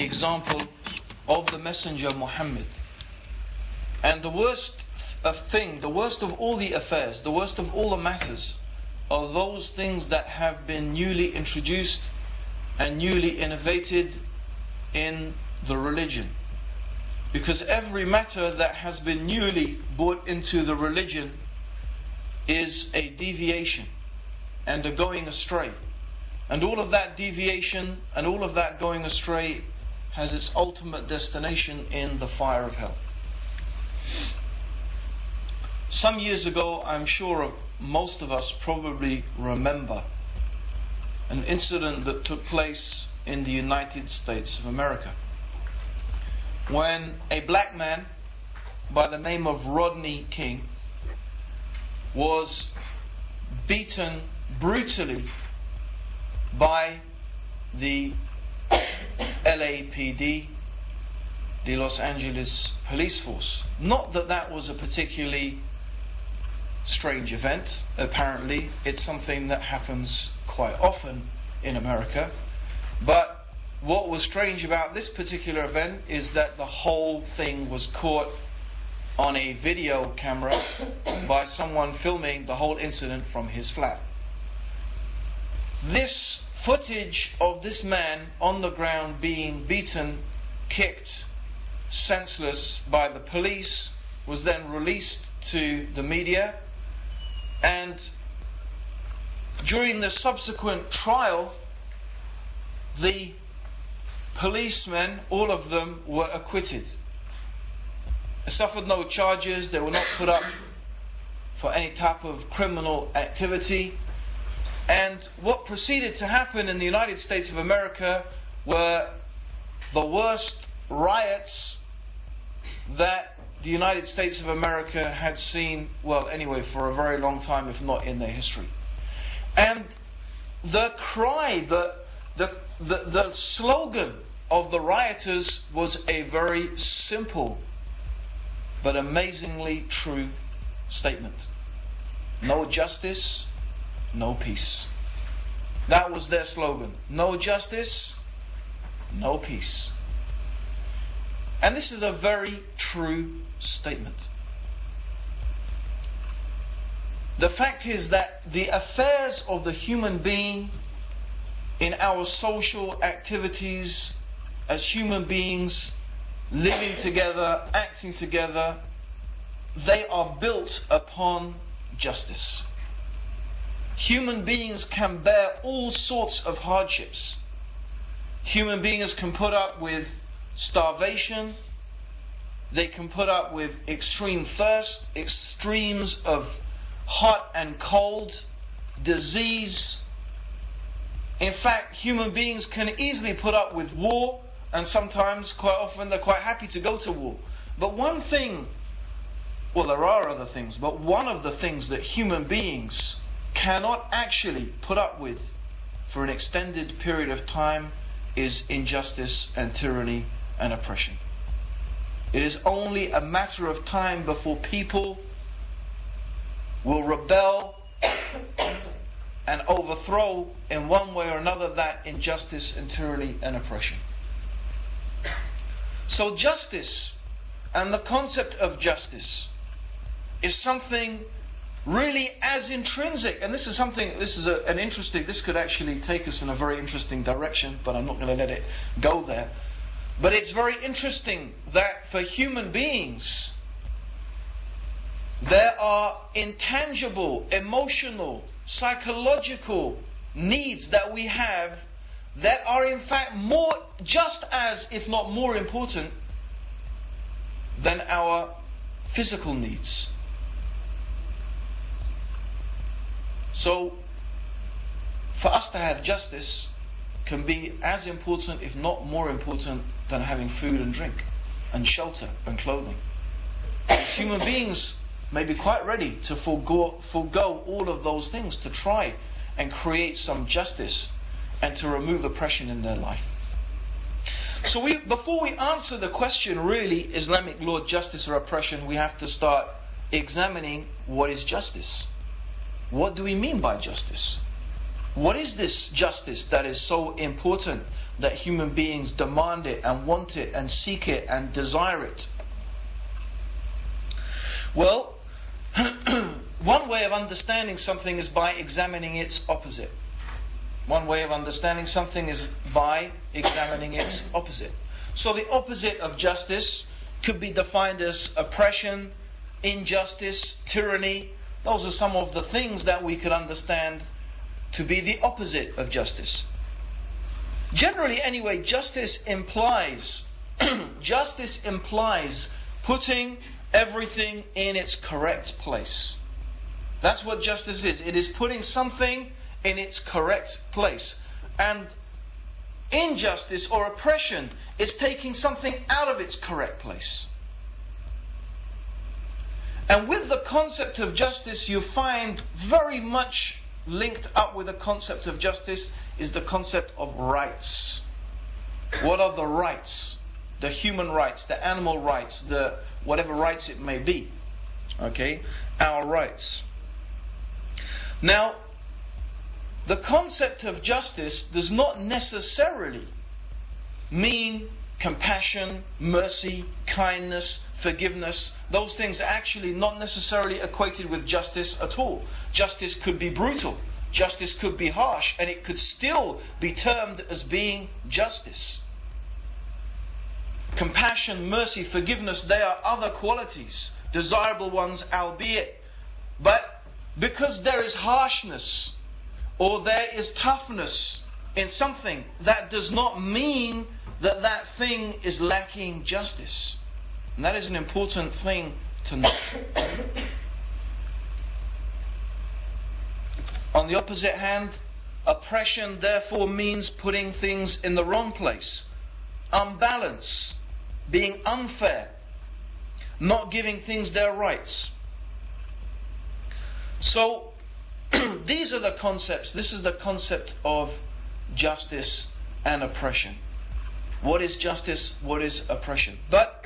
example of the Messenger Muhammad. And the worst the worst of all the affairs, the worst of all the matters, are those things that have been newly introduced and newly innovated in the religion. Because every matter that has been newly brought into the religion is a deviation and a going astray. And all of that deviation and all of that going astray has its ultimate destination in the fire of hell. Some years ago, I'm sure most of us probably remember an incident that took place in the United States of America, when a black man by the name of Rodney King was beaten brutally by the LAPD, the Los Angeles Police Force. Not that that was a particularly strange event. Apparently, it's something that happens quite often in America. But what was strange about this particular event is that the whole thing was caught on a video camera by someone filming the whole incident from his flat. This footage of this man on the ground being beaten, kicked, senseless by the police was then released to the media, and during the subsequent trial, the policemen, all of them, were acquitted. They suffered no charges, they were not put up for any type of criminal activity. And what proceeded to happen in the United States of America were the worst riots that the United States of America had seen, well, anyway, for a very long time, if not in their history. And the cry, the slogan of the rioters was a very simple but amazingly true statement. No justice, no peace. That was their slogan. No justice, no peace. And this is a very true statement. The fact is that the affairs of the human being in our social activities as human beings, living together, acting together, they are built upon justice. Human beings can bear all sorts of hardships. Human beings can put up with starvation. They can put up with extreme thirst, extremes of hot and cold, disease. In fact, human beings can easily put up with war, and sometimes, quite often, they're quite happy to go to war. But one thing, well, there are other things, but one of the things that human beings cannot actually put up with for an extended period of time is injustice and tyranny and oppression. It is only a matter of time before people will rebel and overthrow in one way or another that injustice and tyranny and oppression. So justice and the concept of justice is something really as intrinsic, and this could actually take us in a very interesting direction, but I'm not going to let it go there. But it's very interesting that for human beings, there are intangible, emotional, psychological needs that we have that are in fact more, just as, if not more important than our physical needs. So, for us to have justice can be as important, if not more important, than having food and drink, and shelter and clothing. As human beings may be quite ready to forego all of those things to try and create some justice and to remove oppression in their life. So before we answer the question, really, Islamic law, justice or oppression, we have to start examining what is justice. What do we mean by justice? What is this justice that is so important that human beings demand it and want it and seek it and desire it? Well, one way of understanding something is by examining its opposite. One way of understanding something is by examining its opposite. So the opposite of justice could be defined as oppression, injustice, tyranny. Those are some of the things that we could understand to be the opposite of justice. Generally, anyway, justice implies putting everything in its correct place. That's what justice is. It is putting something in its correct place. And injustice or oppression is taking something out of its correct place. And with the concept of justice, you find very much linked up with the concept of justice is the concept of rights. What are the rights? The human rights, the animal rights, the whatever rights it may be. Okay? Our rights. Now, the concept of justice does not necessarily mean compassion, mercy, kindness, forgiveness. Those things are actually not necessarily equated with justice at all. Justice could be brutal. Justice could be harsh. And it could still be termed as being justice. Compassion, mercy, forgiveness, they are other qualities. Desirable ones, albeit. But because there is harshness or there is toughness in something, that does not mean that that thing is lacking justice. And that is an important thing to know. On the opposite hand, oppression therefore means putting things in the wrong place. Unbalance, being unfair, not giving things their rights. So, these are the concepts. This is the concept of justice and oppression. What is justice? What is oppression? But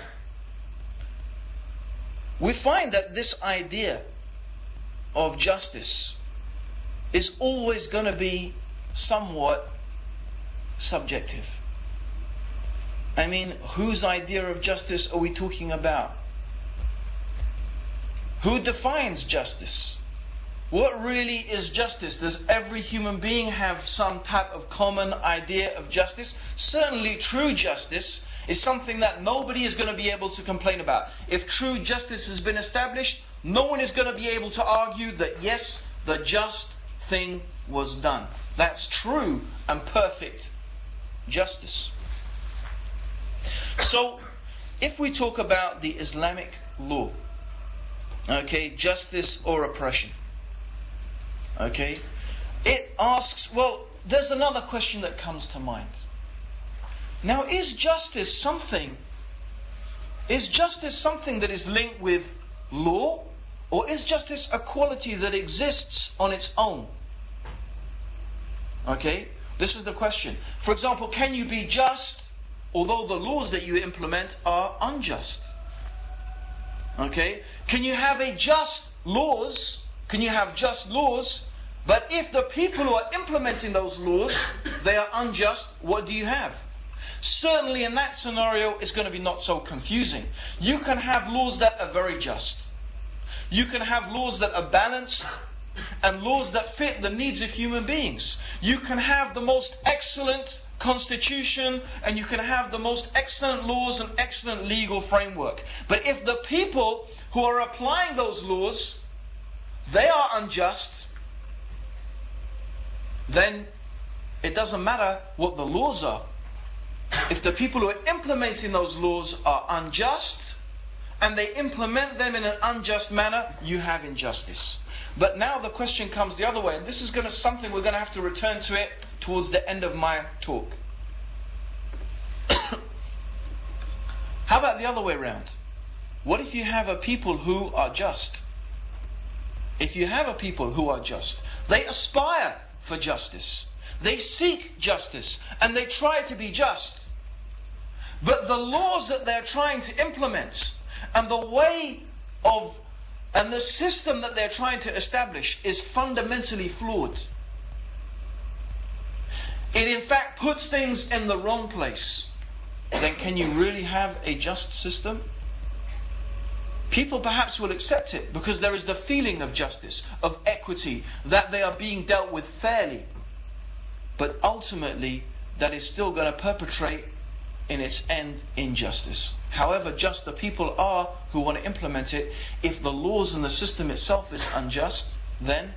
we find that this idea of justice is always going to be somewhat subjective. I mean, whose idea of justice are we talking about? Who defines justice? What really is justice? Does every human being have some type of common idea of justice? Certainly true justice is something that nobody is going to be able to complain about. If true justice has been established, no one is going to be able to argue that yes, the just thing was done. That's true and perfect justice. So, if we talk about the Islamic law, okay, justice or oppression, okay, it asks, well, there's another question that comes to mind. Now, is justice something that is linked with law, or is justice a quality that exists on its own? Okay, this is the question. For example, can you be just although the laws that you implement are unjust? Okay, can you have just laws? Can you have just laws? But if the people who are implementing those laws, they are unjust, what do you have? Certainly in that scenario, it's going to be not so confusing. You can have laws that are very just. You can have laws that are balanced and laws that fit the needs of human beings. You can have the most excellent constitution and you can have the most excellent laws and excellent legal framework. But if the people who are applying those laws, they are unjust, then it doesn't matter what the laws are. If the people who are implementing those laws are unjust and they implement them in an unjust manner, you have injustice. But now the question comes the other way, and this is something we're going to have to return to it towards the end of my talk. How about the other way around? What if you have a people who are just? If you have a people who are just, they aspire for justice. They seek justice and they try to be just. But the laws that they're trying to implement and the way of and the system that they're trying to establish is fundamentally flawed. it in fact puts things in the wrong place, then can you really have a just system? People perhaps will accept it because there is the feeling of justice, of equity, that they are being dealt with fairly. But ultimately, that is still going to perpetrate in its end injustice. However just the people are who want to implement it, if the laws and the system itself is unjust, then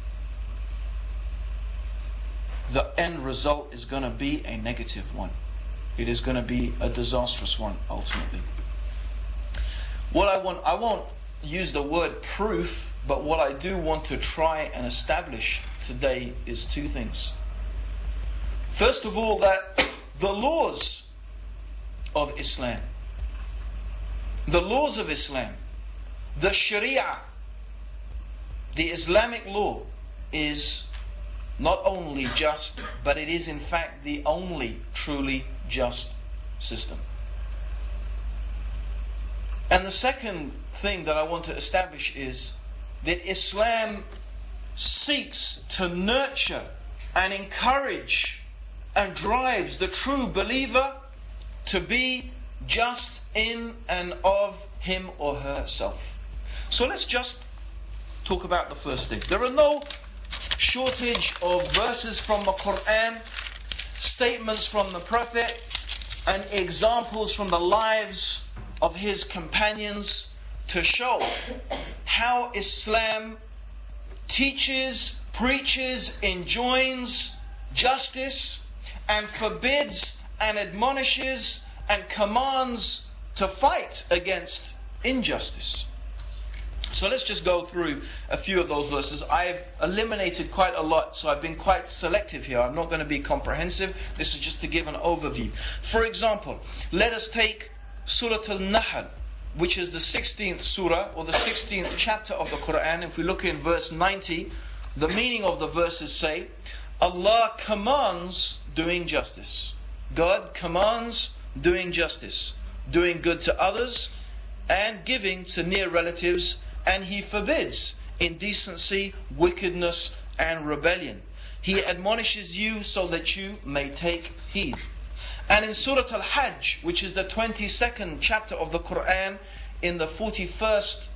the end result is going to be a negative one. It is going to be a disastrous one ultimately. I won't use the word proof, but what I do want to try and establish today is two things. First of all, that the laws of Islam, the Sharia, the Islamic law is not only just, but it is in fact the only truly just system. And the second thing that I want to establish is that Islam seeks to nurture and encourage and drives the true believer to be just in and of him or herself. So let's just talk about the first thing. There are no shortage of verses from the Quran, statements from the Prophet, and examples from the lives of his companions to show how Islam teaches, preaches, enjoins justice, and forbids and admonishes and commands to fight against injustice. So let's just go through a few of those verses. I've eliminated quite a lot, so I've been quite selective here. I'm not going to be comprehensive. This is just to give an overview. For example, let us take Surah Al-Nahl, which is the 16th surah or the 16th chapter of the Quran. If we look in verse 90, the meaning of the verses say, Allah commands doing justice. God commands doing justice, doing good to others and giving to near relatives, and He forbids indecency, wickedness and rebellion. He admonishes you so that you may take heed. And in Surah Al-Hajj, which is the 22nd chapter of the Quran, in the 41st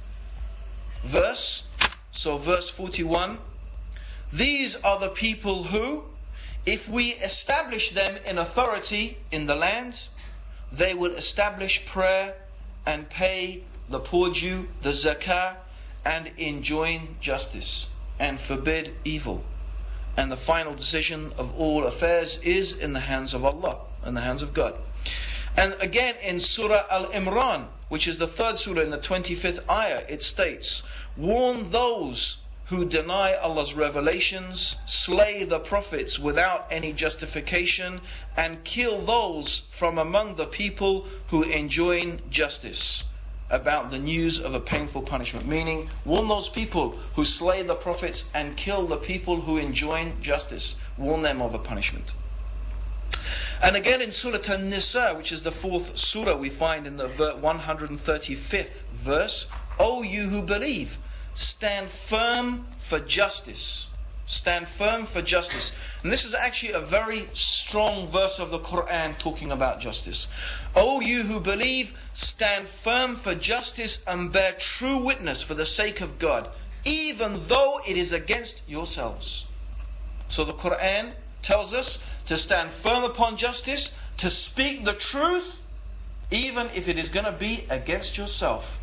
verse, so verse 41, these are the people who, if we establish them in authority in the land, they will establish prayer and pay the poor due, the zakah, and enjoin justice and forbid evil. And the final decision of all affairs is in the hands of Allah, in the hands of God. And again in Surah Al-Imran, which is the 3rd surah in the 25th ayah, it states, warn those who deny Allah's revelations, slay the prophets without any justification, and kill those from among the people who enjoin justice about the news of a painful punishment. Meaning, warn those people who slay the prophets and kill the people who enjoin justice. Warn them of a punishment. And again in Surah An-Nisa, which is the 4th surah, we find in the 135th verse, O you who believe, stand firm for justice. Stand firm for justice. And this is actually a very strong verse of the Quran talking about justice. O you who believe, stand firm for justice and bear true witness for the sake of God, even though it is against yourselves. So the Quran tells us to stand firm upon justice, to speak the truth, even if it is going to be against yourself.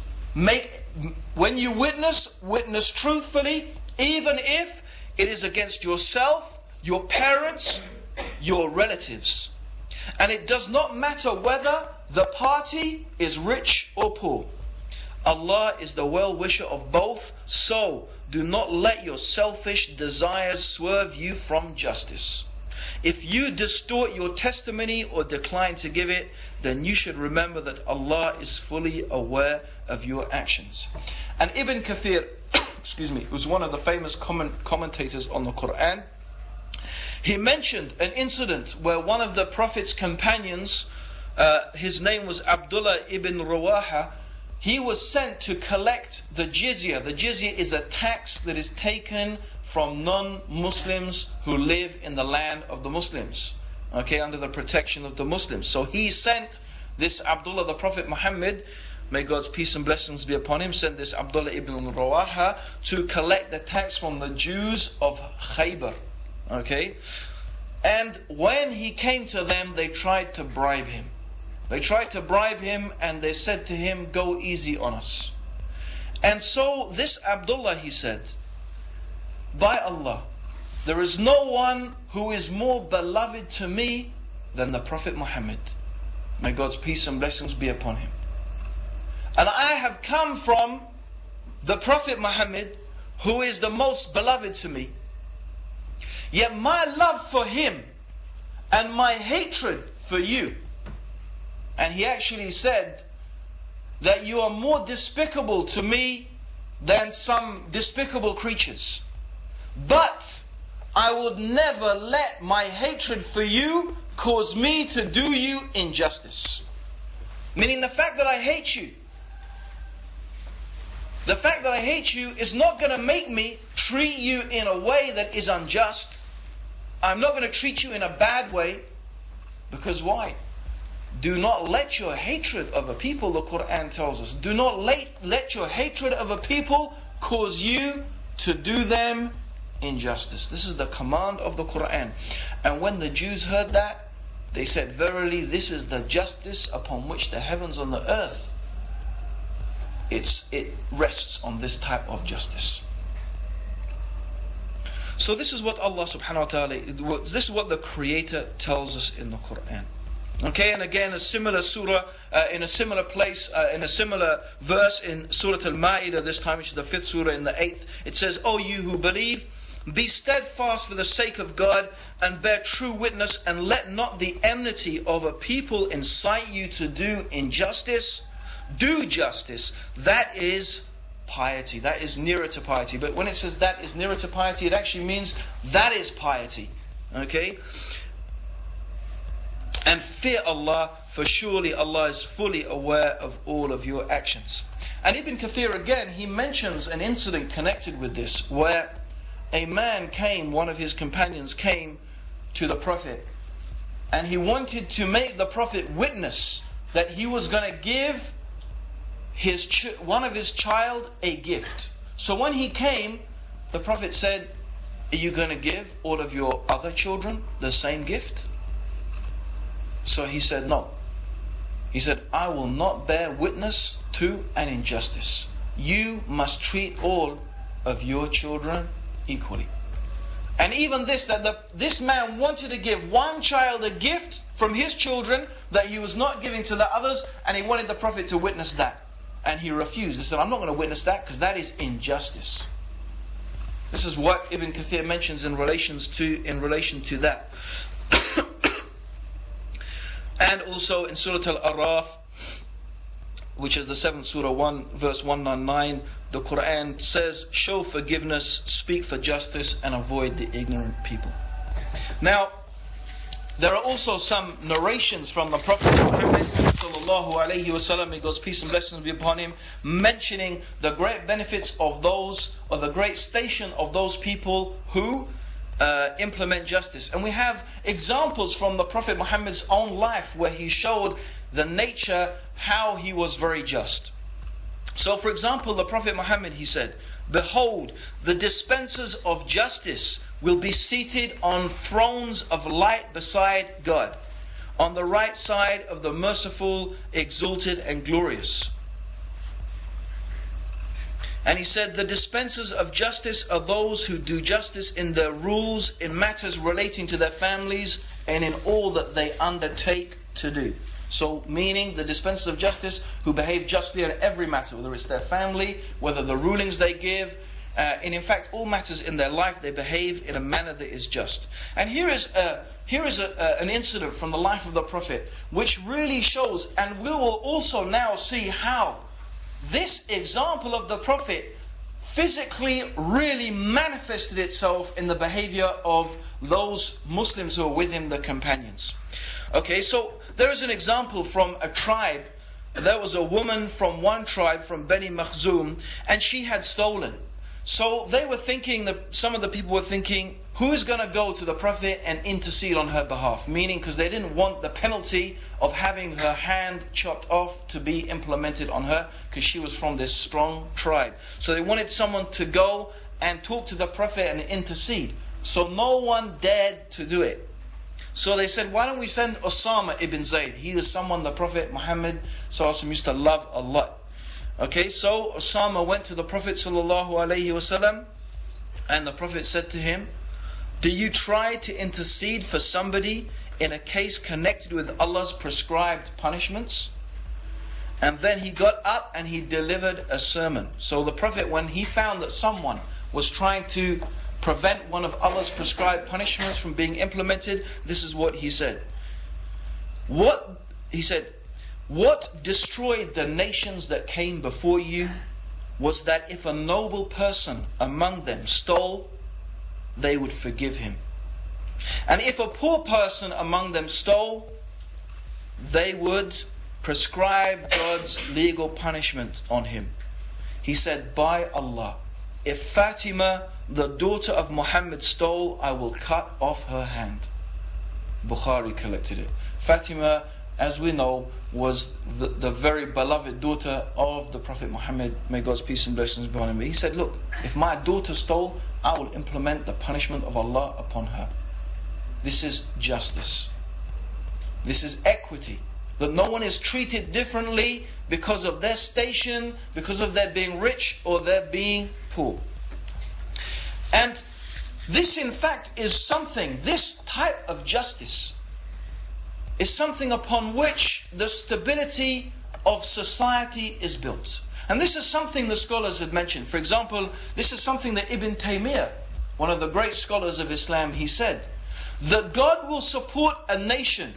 When you witness truthfully, even if it is against yourself, your parents, your relatives. And it does not matter whether the party is rich or poor. Allah is the well-wisher of both, so do not let your selfish desires swerve you from justice. If you distort your testimony or decline to give it, then you should remember that Allah is fully aware of your actions. And Ibn Kathir, who's one of the famous commentators on the Quran, he mentioned an incident where one of the Prophet's companions, his name was Abdullah ibn Rawaha, he was sent to collect the jizya. The jizya is a tax that is taken from non-Muslims who live in the land of the Muslims, okay, under the protection of the Muslims. So he sent this Abdullah, the Prophet Muhammad, may God's peace and blessings be upon him, sent this Abdullah ibn Rawaha to collect the tax from the Jews of Khaybar, okay. And when he came to them, they tried to bribe him. They tried to bribe him and they said to him, go easy on us. And so this Abdullah, he said, by Allah, there is no one who is more beloved to me than the Prophet Muhammad. May God's peace and blessings be upon him. And I have come from the Prophet Muhammad, who is the most beloved to me. Yet my love for him and my hatred for you. And he actually said that you are more despicable to me than some despicable creatures. But I would never let my hatred for you cause me to do you injustice. Meaning the fact that I hate you, the fact that I hate you is not going to make me treat you in a way that is unjust. I'm not going to treat you in a bad way. Because why? Do not let your hatred of a people, the Quran tells us, do not let your hatred of a people cause you to do them injustice. This is the command of the Quran. And when the Jews heard that, they said, verily this is the justice upon which the heavens and the earth, it rests on this type of justice. So this is what Allah subhanahu wa ta'ala, this is what the Creator tells us in the Quran. Okay, and again a similar surah, in a similar place, in a similar verse in Surah Al-Ma'idah this time, which is the 5th surah in the 8th, it says, O you who believe, be steadfast for the sake of God and bear true witness, and let not the enmity of a people incite you to do injustice. Do justice. That is piety. That is nearer to piety. But when it says that is nearer to piety, it actually means that is piety. Okay? And fear Allah, for surely Allah is fully aware of all of your actions. And Ibn Kathir again, he mentions an incident connected with this, where a man came, one of his companions came to the Prophet, and he wanted to make the Prophet witness that he was going to give one of his child a gift. So when he came, the Prophet said, are you going to give all of your other children the same gift? So he said, no. He said, I will not bear witness to an injustice. You must treat all of your children equally. And even this, that this man wanted to give one child a gift from his children that he was not giving to the others, and he wanted the Prophet to witness that. And he refused. He said, I'm not going to witness that because that is injustice. This is what Ibn Kathir mentions in relation to that. And also in Surah Al-Araf, which is the 7th Surah 1, verse 199, the Quran says, show forgiveness, speak for justice, and avoid the ignorant people. Now, there are also some narrations from the Prophet Muhammad sallallahu alaihi wasallam, may God's peace and blessings be upon him, mentioning the great benefits of those, or the great station of those people who implement justice. And we have examples from the Prophet Muhammad's own life where he showed the nature, how he was very just. So for example, the Prophet Muhammad, he said, behold, the dispensers of justice will be seated on thrones of light beside God, on the right side of the merciful, exalted and glorious. And he said, the dispensers of justice are those who do justice in their rules, in matters relating to their families, and in all that they undertake to do. So, meaning the dispensers of justice who behave justly in every matter, whether it's their family, whether the rulings they give, and in fact all matters in their life, they behave in a manner that is just. And here is an incident from the life of the Prophet, which really shows, and we will also now see how this example of the Prophet physically really manifested itself in the behavior of those Muslims who were with him, the companions. Okay, so there is an example from a tribe there was a woman from one tribe, from Bani Makhzum, and she had stolen. So they were thinking, some of the people were thinking, who is going to go to the Prophet and intercede on her behalf? Meaning, because they didn't want the penalty of having her hand chopped off to be implemented on her, because she was from this strong tribe. So they wanted someone to go and talk to the Prophet and intercede. So no one dared to do it. So they said, why don't we send Osama ibn Zayd? He is someone the Prophet Muhammad ﷺ used to love a lot. Okay, so Osama went to the Prophet ﷺ, and the Prophet said to him, do you try to intercede for somebody in a case connected with Allah's prescribed punishments? And then he got up and he delivered a sermon. So the Prophet, when he found that someone was trying to prevent one of Allah's prescribed punishments from being implemented, this is what he said. What destroyed the nations that came before you was that if a noble person among them stole, they would forgive him. And if a poor person among them stole, they would prescribe God's legal punishment on him. He said, by Allah, if Fatima, the daughter of Muhammad, stole, I will cut off her hand. Bukhari collected it. Fatima, as we know, was the very beloved daughter of the Prophet Muhammad, may God's peace and blessings be on him. He said, look, if my daughter stole, I will implement the punishment of Allah upon her. This is justice. This is equity. That no one is treated differently because of their station, because of their being rich or their being poor. And this in fact is something, this type of justice is something upon which the stability of society is built. And this is something the scholars have mentioned. For example, this is something that Ibn Taymiyyah, one of the great scholars of Islam, he said, that God will support a nation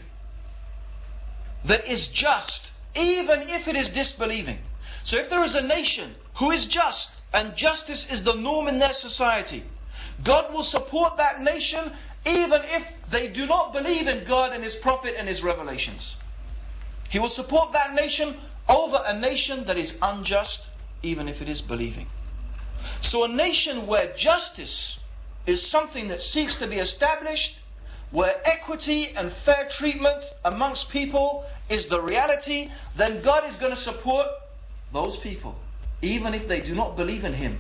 that is just, even if it is disbelieving. So if there is a nation who is just, and justice is the norm in their society, God will support that nation even if they do not believe in God and His Prophet and His revelations. He will support that nation over a nation that is unjust, even if it is believing. So a nation where justice is something that seeks to be established, where equity and fair treatment amongst people is the reality, then God is going to support those people, even if they do not believe in Him,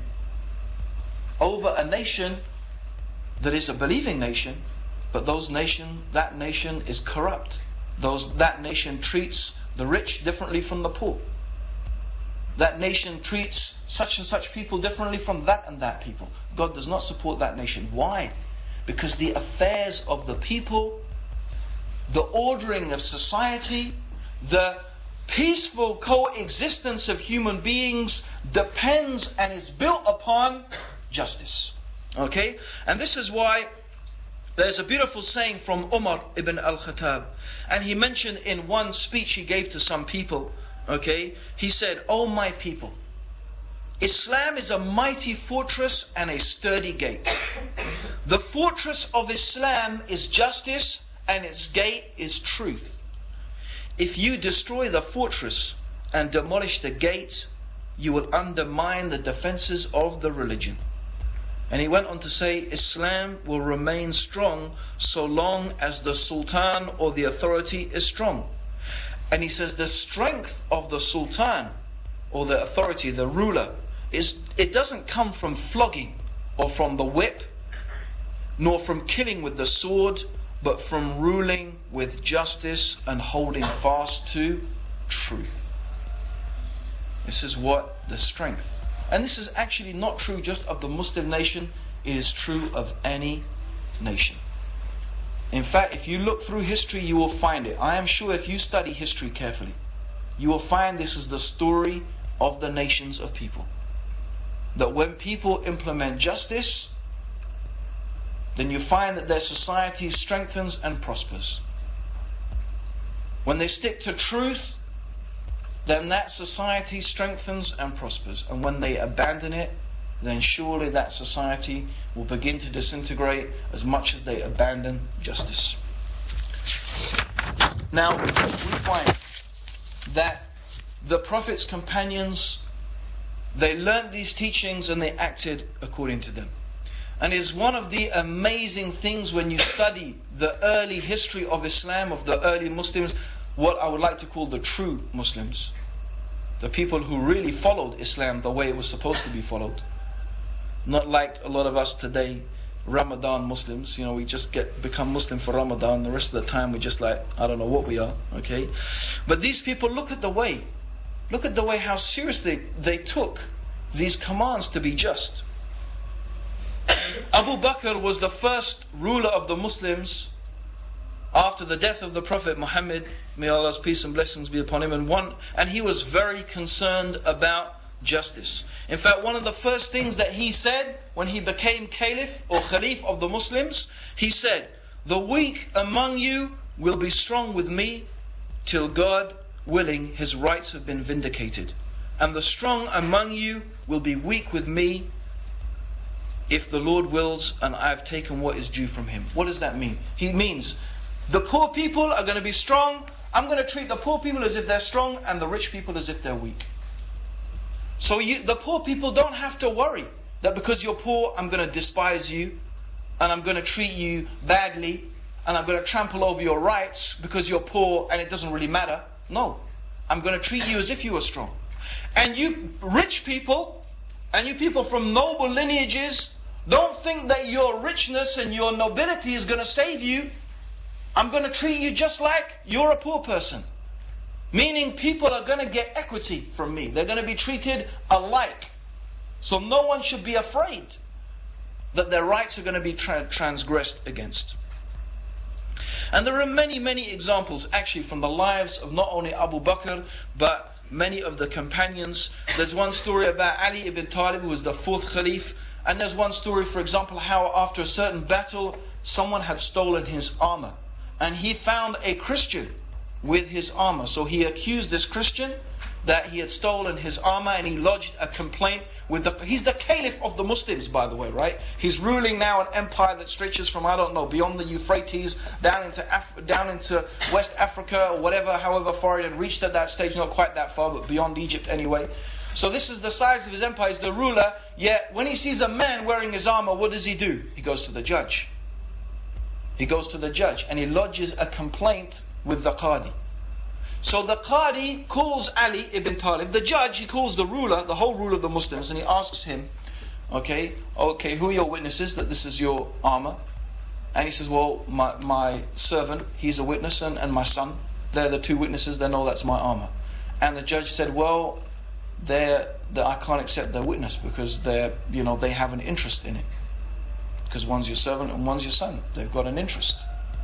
over a nation that is a believing nation, but that nation is corrupt. That nation treats the rich differently from the poor. That nation treats such and such people differently from that and that people. God does not support that nation. Why? Because the affairs of the people, the ordering of society, the peaceful coexistence of human beings depends and is built upon justice. Okay? And this is why there's a beautiful saying from Umar ibn al-Khattab. And he mentioned in one speech he gave to some people, okay? He said, "O my people, Islam is a mighty fortress and a sturdy gate. The fortress of Islam is justice and its gate is truth. If you destroy the fortress and demolish the gate, you will undermine the defenses of the religion." And he went on to say, Islam will remain strong so long as the sultan or the authority is strong. And he says the strength of the sultan or the authority, the ruler, it doesn't come from flogging or from the whip, nor from killing with the sword, but from ruling with justice and holding fast to truth. This is what the strength. And this is actually not true just of the Muslim nation, it is true of any nation. In fact, if you look through history, you will find it. I am sure if you study history carefully, you will find this is the story of the nations of people. That when people implement justice, then you find that their society strengthens and prospers. When they stick to truth, then that society strengthens and prospers. And when they abandon it, then surely that society will begin to disintegrate as much as they abandon justice. Now, we find that the Prophet's companions, they learnt these teachings and they acted according to them. And it's one of the amazing things when you study the early history of Islam, of the early Muslims, what I would like to call the true Muslims. The people who really followed Islam the way it was supposed to be followed. Not like a lot of us today, Ramadan Muslims. We just become Muslim for Ramadan. The rest of the time we're just like, I don't know what we are. Okay? But these people, look at the way how seriously they took these commands to be just. Abu Bakr was the first ruler of the Muslims after the death of the Prophet Muhammad, may Allah's peace and blessings be upon him, and he was very concerned about justice. In fact, one of the first things that he said when he became caliph or khalif of the Muslims, he said, "The weak among you will be strong with me till God willing his rights have been vindicated. And the strong among you will be weak with me if the Lord wills and I have taken what is due from him." What does that mean? He means the poor people are going to be strong. I'm going to treat the poor people as if they're strong and the rich people as if they're weak. So the poor people don't have to worry that because you're poor, I'm going to despise you and I'm going to treat you badly and I'm going to trample over your rights because you're poor and it doesn't really matter. No, I'm going to treat you as if you were strong. And you rich people and you people from noble lineages, don't think that your richness and your nobility is going to save you. I'm going to treat you just like you're a poor person. Meaning people are going to get equity from me. They're going to be treated alike. So no one should be afraid that their rights are going to be transgressed against. And there are many, many examples actually from the lives of not only Abu Bakr, but many of the companions. There's one story about Ali ibn Talib, who was the fourth Khalif. And there's one story, for example, how after a certain battle, someone had stolen his armor. And he found a Christian with his armor. So he accused this Christian that he had stolen his armor and he lodged a complaint with he's the caliph of the Muslims, by the way, right? He's ruling now an empire that stretches from, I don't know, beyond the Euphrates, down into West Africa or whatever, however far it had reached at that stage, not quite that far, but beyond Egypt anyway. So this is the size of his empire, he's the ruler, yet when he sees a man wearing his armor, what does he do? He goes to the judge. He goes to the judge and he lodges a complaint with the Qadi. So the Qadi calls Ali ibn Talib, the judge, he calls the ruler, the whole ruler of the Muslims, and he asks him, okay, who are your witnesses that this is your armor? And he says, well, my servant, he's a witness, and my son, they're the two witnesses, they know that's my armor. And the judge said, well, I can't accept their witness because they have an interest in it. Because one's your servant and one's your son. They've got an interest.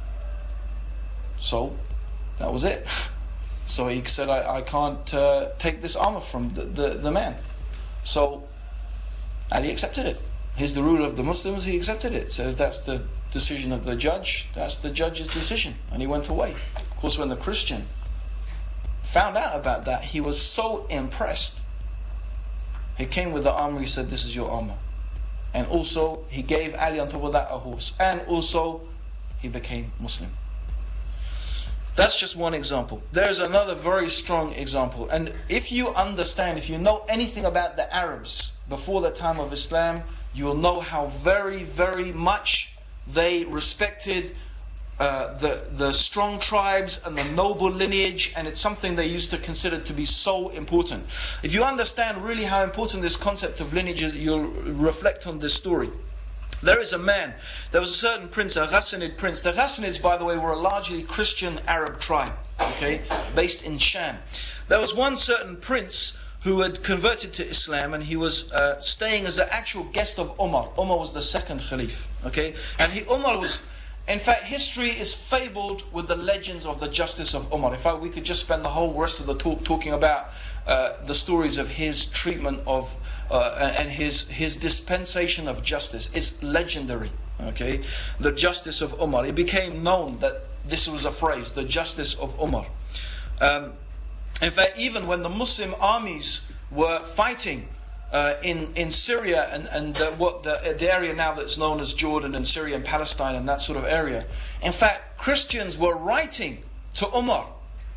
So, that was it. So he said, I can't take this armor from the man. So, Ali accepted it. He's the ruler of the Muslims, he accepted it. So if that's the decision of the judge, that's the judge's decision. And he went away. Of course, when the Christian found out about that, he was so impressed. He came with the armor, he said, this is your armor. And also, he gave Ali on top of that a horse. And also, he became Muslim. That's just one example. There's another very strong example. And if you understand, if you know anything about the Arabs before the time of Islam, you will know how very, very much they respected the strong tribes and the noble lineage, and it's something they used to consider to be so important. If you understand really how important this concept of lineage is, you'll reflect on this story. There was a certain prince, a Ghassanid prince. The Ghassanids, by the way, were a largely Christian Arab tribe, based in Sham. There was one certain prince who had converted to Islam, and he was staying as an actual guest of Umar. Umar was the second Khalif, and Umar was, in fact, history is fabled with the legends of the justice of Umar. In fact, we could just spend the whole rest of the talk talking about the stories of his treatment of and his dispensation of justice. It's legendary, the justice of Umar. It became known that this was a phrase, the justice of Umar. In fact, even when the Muslim armies were fighting in Syria and the area now that's known as Jordan and Syria and Palestine and that sort of area, in fact, Christians were writing to Umar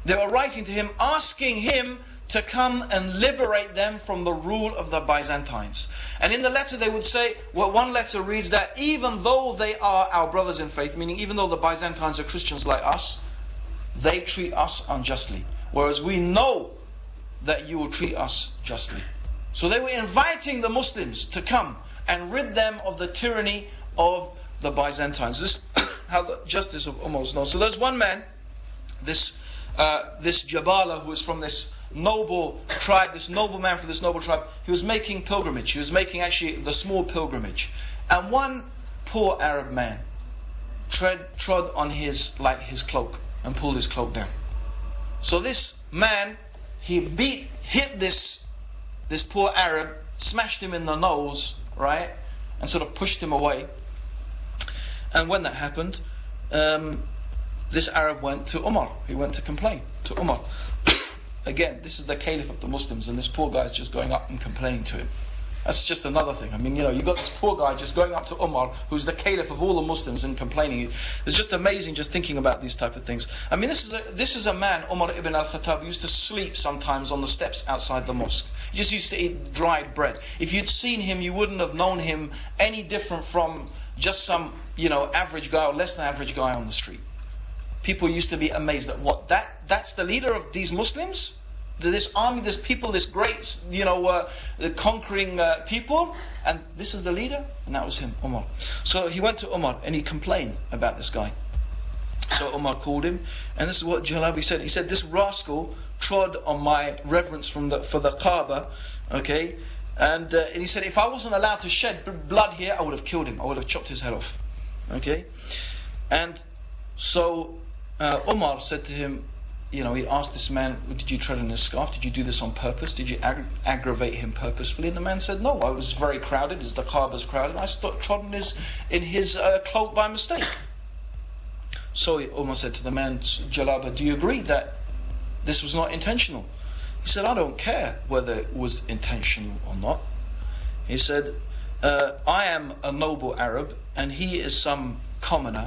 They were writing to him, asking him to come and liberate them from the rule of the Byzantines. And in the letter they would say, well, one letter reads that even though they are our brothers in faith, meaning even though the Byzantines are Christians like us, they treat us unjustly. Whereas we know that you will treat us justly. So they were inviting the Muslims to come and rid them of the tyranny of the Byzantines. This is how the justice of Umar was known. So there's one man, this Jabala, who is from this noble tribe, this noble man from this noble tribe, he was making pilgrimage. He was making actually the small pilgrimage. And one poor Arab man trod on his cloak and pulled his cloak down. So this man, he hit this poor Arab, smashed him in the nose, right? And sort of pushed him away. And when that happened, this Arab went to Umar. He went to complain to Umar. Again, this is the caliph of the Muslims, and this poor guy is just going up and complaining to him. That's just another thing. I mean, you got this poor guy just going up to Umar, who's the caliph of all the Muslims, and complaining. It's just amazing just thinking about these type of things. I mean, this is a man, Umar ibn al-Khattab, who used to sleep sometimes on the steps outside the mosque. He just used to eat dried bread. If you'd seen him, you wouldn't have known him any different from just some, average guy or less than average guy on the street. People used to be amazed at what? That's the leader of these Muslims? This army, this people, this great, the conquering people? And this is the leader? And that was him, Umar. So he went to Umar and he complained about this guy. So Umar called him, and this is what Jalabi said. He said, this rascal trod on my reverence for the Kaaba, okay? And he said, if I wasn't allowed to shed blood here, I would have killed him. I would have chopped his head off. Okay? And so Umar said to him, he asked this man, did you tread on his scarf? Did you do this on purpose? Did you aggravate him purposefully? And the man said, no, I was very crowded, as the Kaaba's crowded. I trod in his cloak by mistake. So Umar said to the man, Jalaba, do you agree that this was not intentional? He said, I don't care whether it was intentional or not. He said, I am a noble Arab and he is some commoner,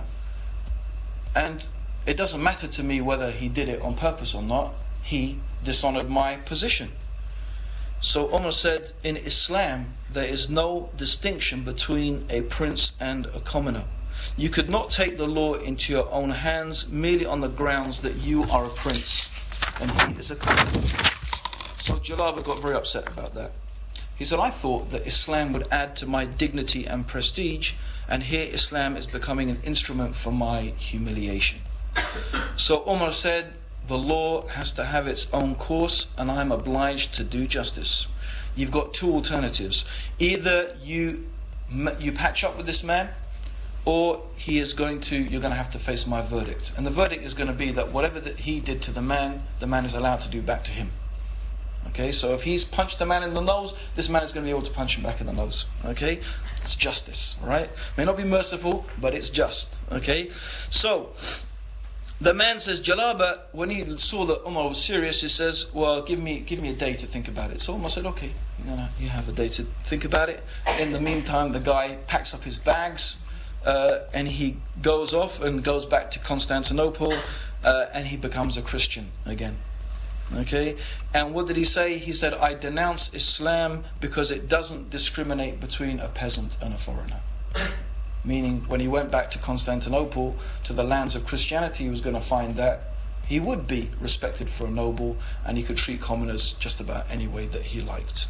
and it doesn't matter to me whether he did it on purpose or not. He dishonored my position. So Umar said, in Islam there is no distinction between a prince and a commoner. You could not take the law into your own hands merely on the grounds that you are a prince and he is a commoner. So Jalaba got very upset about that. He said, I thought that Islam would add to my dignity and prestige, and here Islam is becoming an instrument for my humiliation. So Umar said, the law has to have its own course and I'm obliged to do justice. You've got two alternatives. Either you patch up with this man, or you're going to have to face my verdict. And the verdict is going to be that whatever that he did to the man is allowed to do back to him. Okay, so if he's punched a man in the nose, this man is going to be able to punch him back in the nose. Okay, it's justice, right? May not be merciful, but it's just. Okay, so the man says, Jalaba, when he saw that Umar was serious, he says, well, give me a day to think about it. So Umar said, okay, you have a day to think about it. In the meantime, the guy packs up his bags and he goes off and goes back to Constantinople and he becomes a Christian again. Okay, and what did he say? He said, I denounce Islam because it doesn't discriminate between a peasant and a foreigner. Meaning, when he went back to Constantinople, to the lands of Christianity, he was going to find that he would be respected for a noble and he could treat commoners just about any way that he liked.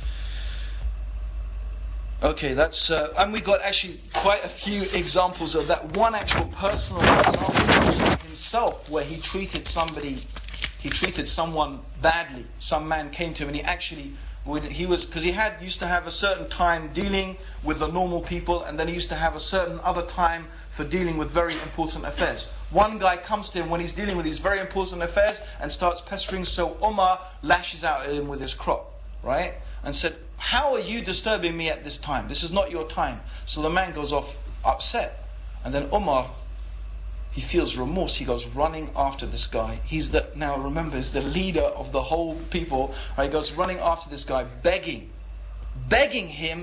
Okay, that's and we got actually quite a few examples of that. One actual personal example himself, where he treated someone badly. Some man came to him and he used to have a certain time dealing with the normal people, and then he used to have a certain other time for dealing with very important affairs. One guy comes to him when he's dealing with these very important affairs and starts pestering, so Umar lashes out at him with his crop, right? And said, how are you disturbing me at this time? This is not your time. So the man goes off upset. And then Umar, he feels remorse. He goes running after this guy. He's the leader of the whole people. Right? He goes running after this guy, begging him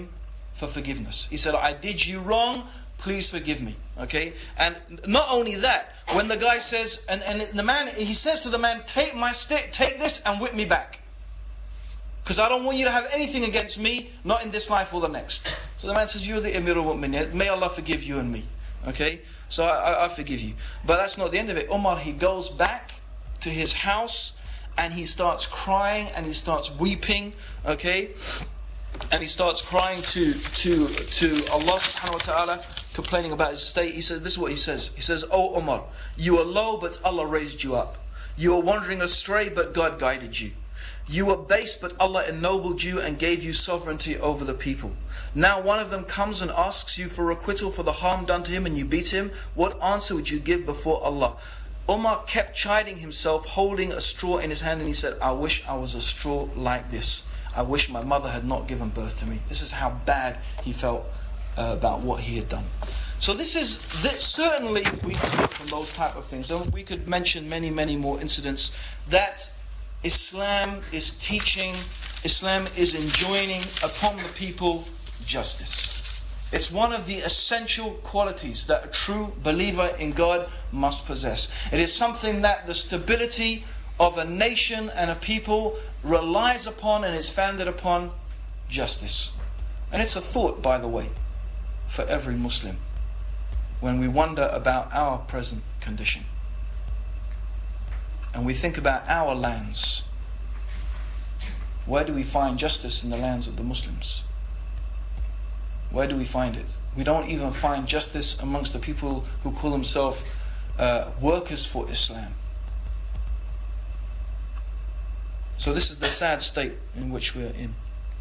for forgiveness. He said, I did you wrong, please forgive me. Okay? And not only that, when the guy says, and the man, he says to the man, take my stick, take this and whip me back. Because I don't want you to have anything against me, not in this life or the next. So the man says, you're the Amir al-Mu'minin, may Allah forgive you and me. Okay? So I forgive you. But that's not the end of it. Umar, he goes back to his house and he starts crying and he starts weeping. Okay? And he starts crying to Allah subhanahu wa ta'ala, complaining about his state. He says, this is what he says. He says, "Oh Umar, you are low but Allah raised you up. You are wandering astray but God guided you. You were base but Allah ennobled you and gave you sovereignty over the people. Now one of them comes and asks you for acquittal for the harm done to him and you beat him. What answer would you give before Allah?" Umar kept chiding himself, holding a straw in his hand, and he said, I wish I was a straw like this. I wish my mother had not given birth to me. This is how bad he felt about what he had done. So certainly we can learn from those type of things. And we could mention many, many more incidents that Islam is teaching, Islam is enjoining upon the people justice. It's one of the essential qualities that a true believer in God must possess. It is something that the stability of a nation and a people relies upon and is founded upon justice. And it's a thought, by the way, for every Muslim when we wonder about our present condition. And we think about our lands. Where do we find justice in the lands of the Muslims? Where do we find it? We don't even find justice amongst the people who call themselves workers for Islam. So this is the sad state in which we're in.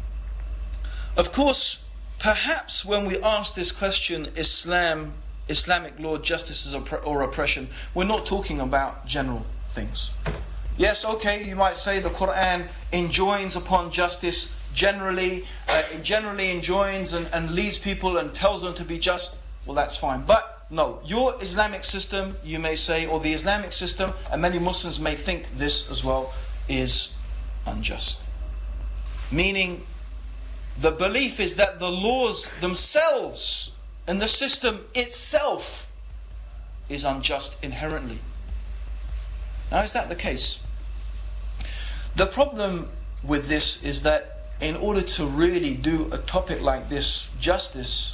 Of course, perhaps when we ask this question, Islamic law, justice or oppression, we're not talking about general things. Yes, okay, you might say the Quran enjoins upon justice generally, it generally enjoins and leads people and tells them to be just. Well, that's fine. But no, your Islamic system, you may say, or the Islamic system, and many Muslims may think this as well, is unjust. Meaning, the belief is that the laws themselves and the system itself is unjust inherently. Now, is that the case? The problem with this is that in order to really do a topic like this, justice,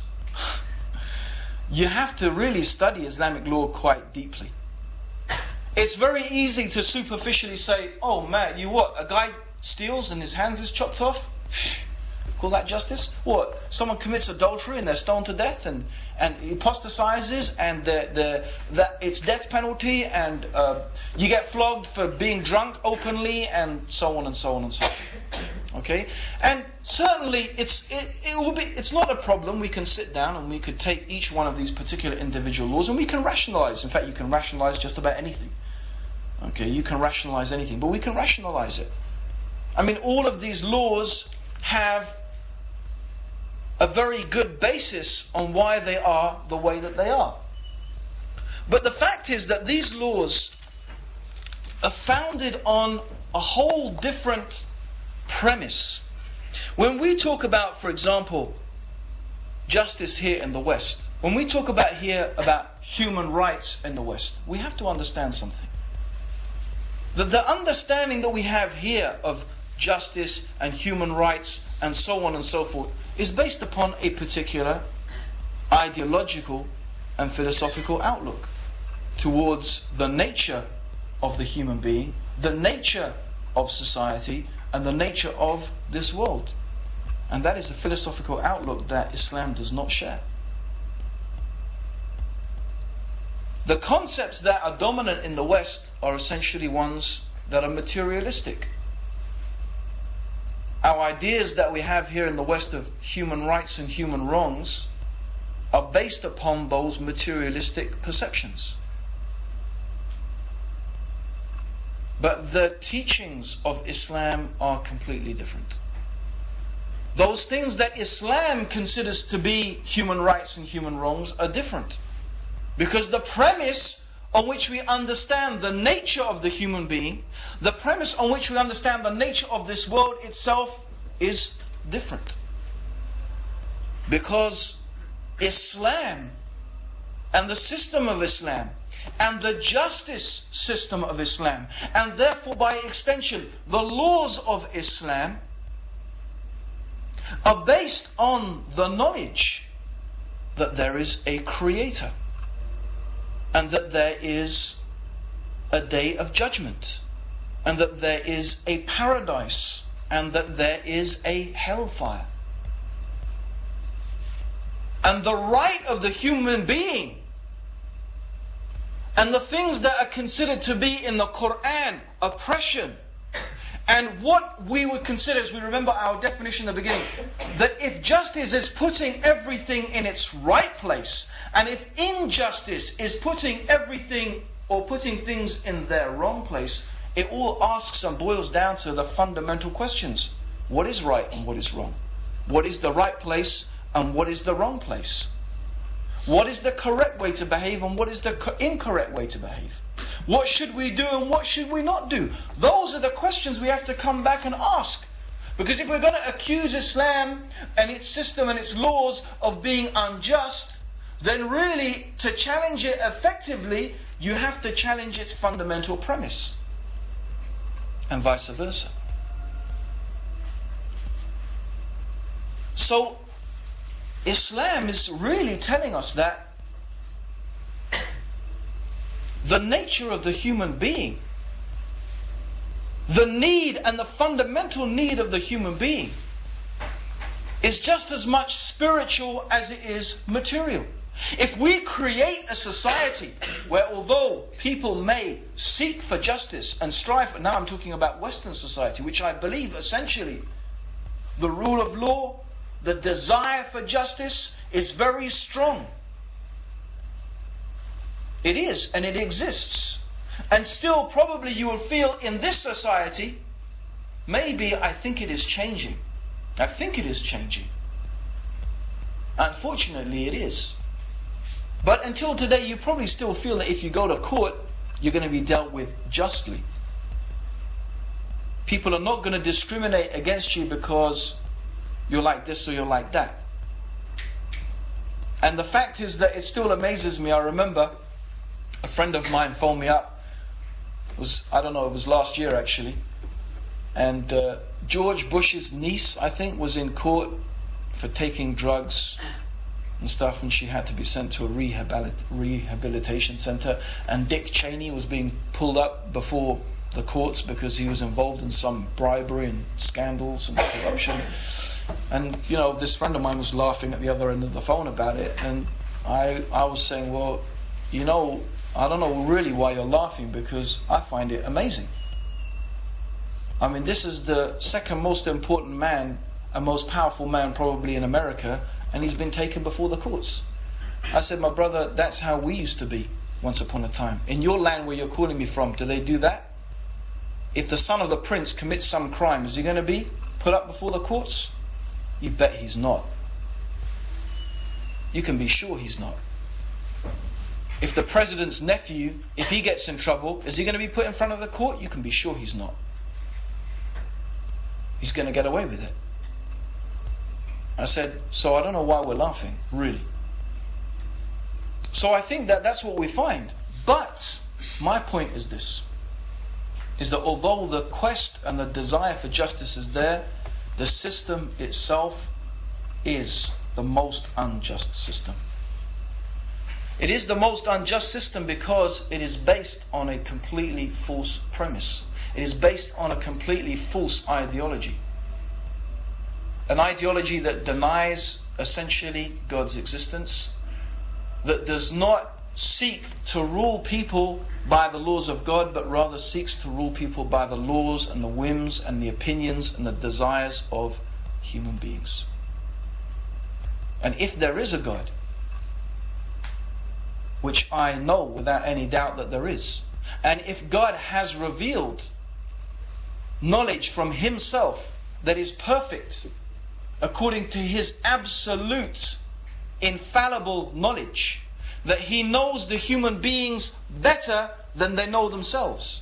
you have to really study Islamic law quite deeply. It's very easy to superficially say, oh man, you what? A guy steals and his hands is chopped off? Call that justice? What? Someone commits adultery and they're stoned to death and he apostatizes and it's death penalty and you get flogged for being drunk openly and so on and so on and so forth. Okay? And certainly it's not a problem. We can sit down and we could take each one of these particular individual laws and we can rationalize. In fact, you can rationalize just about anything. Okay, you can rationalize anything, but we can rationalize it. I mean, all of these laws have a very good basis on why they are the way that they are. But the fact is that these laws are founded on a whole different premise. When we talk about, for example, justice here in the West, when we talk about human rights in the West, we have to understand something. The understanding that we have here of justice and human rights and so on and so forth is based upon a particular ideological and philosophical outlook towards the nature of the human being, the nature of society, and the nature of this world. And that is a philosophical outlook that Islam does not share. The concepts that are dominant in the West are essentially ones that are materialistic. Our ideas that we have here in the West of human rights and human wrongs are based upon those materialistic perceptions. But the teachings of Islam are completely different. Those things that Islam considers to be human rights and human wrongs are different. Because the premise on which we understand the nature of the human being, the premise on which we understand the nature of this world itself is different. Because Islam and the system of Islam and the justice system of Islam, and therefore by extension the laws of Islam, are based on the knowledge that there is a creator and that there is a day of judgment and that there is a paradise and that there is a hellfire. And the right of the human being and the things that are considered to be in the Quran, oppression, and what we would consider, as we remember our definition in the beginning, that if justice is putting everything in its right place, and if injustice is putting everything or putting things in their wrong place, it all asks and boils down to the fundamental questions. What is right and what is wrong? What is the right place and what is the wrong place? What is the correct way to behave and what is the incorrect way to behave? What should we do and what should we not do? Those are the questions we have to come back and ask. Because if we're going to accuse Islam and its system and its laws of being unjust, then really to challenge it effectively, you have to challenge its fundamental premise. And vice versa. So, Islam is really telling us that the nature of the human being, the need and the fundamental need of the human being, is just as much spiritual as it is material. If we create a society where although people may seek for justice and strive for, now I'm talking about Western society, which I believe essentially the rule of law, the desire for justice is very strong. It is, and it exists. And still probably you will feel in this society, maybe I think it is changing. I think it is changing. Unfortunately it is. But until today you probably still feel that if you go to court, you're going to be dealt with justly. People are not going to discriminate against you because you're like this or you're like that. And the fact is that it still amazes me. I remember a friend of mine phoned me up. It was last year actually. And George Bush's niece, I think, was in court for taking drugs and stuff, and she had to be sent to a rehabilitation centre. And Dick Cheney was being pulled up before the courts because he was involved in some bribery and scandals and corruption. And this friend of mine was laughing at the other end of the phone about it, and I was saying, well, I don't know really why you're laughing, because I find it amazing. I mean, this is the second most important man and most powerful man probably in America, and he's been taken before the courts. I said, my brother, that's how we used to be once upon a time. In your land where you're calling me from, do they do that? If the son of the prince commits some crime, is he going to be put up before the courts? You bet he's not. You can be sure he's not. If the president's nephew, if he gets in trouble, is he going to be put in front of the court? You can be sure he's not. He's going to get away with it. I said, so I don't know why we're laughing, really. So I think that that's what we find. But my point is this, is that although the quest and the desire for justice is there, the system itself is the most unjust system. It is the most unjust system because it is based on a completely false premise. It is based on a completely false ideology. An ideology that denies essentially God's existence, that does not seek to rule people by the laws of God, but rather seeks to rule people by the laws and the whims and the opinions and the desires of human beings. And if there is a God, which I know without any doubt that there is, and if God has revealed knowledge from Himself that is perfect, according to His absolute infallible knowledge, that He knows the human beings better than they know themselves,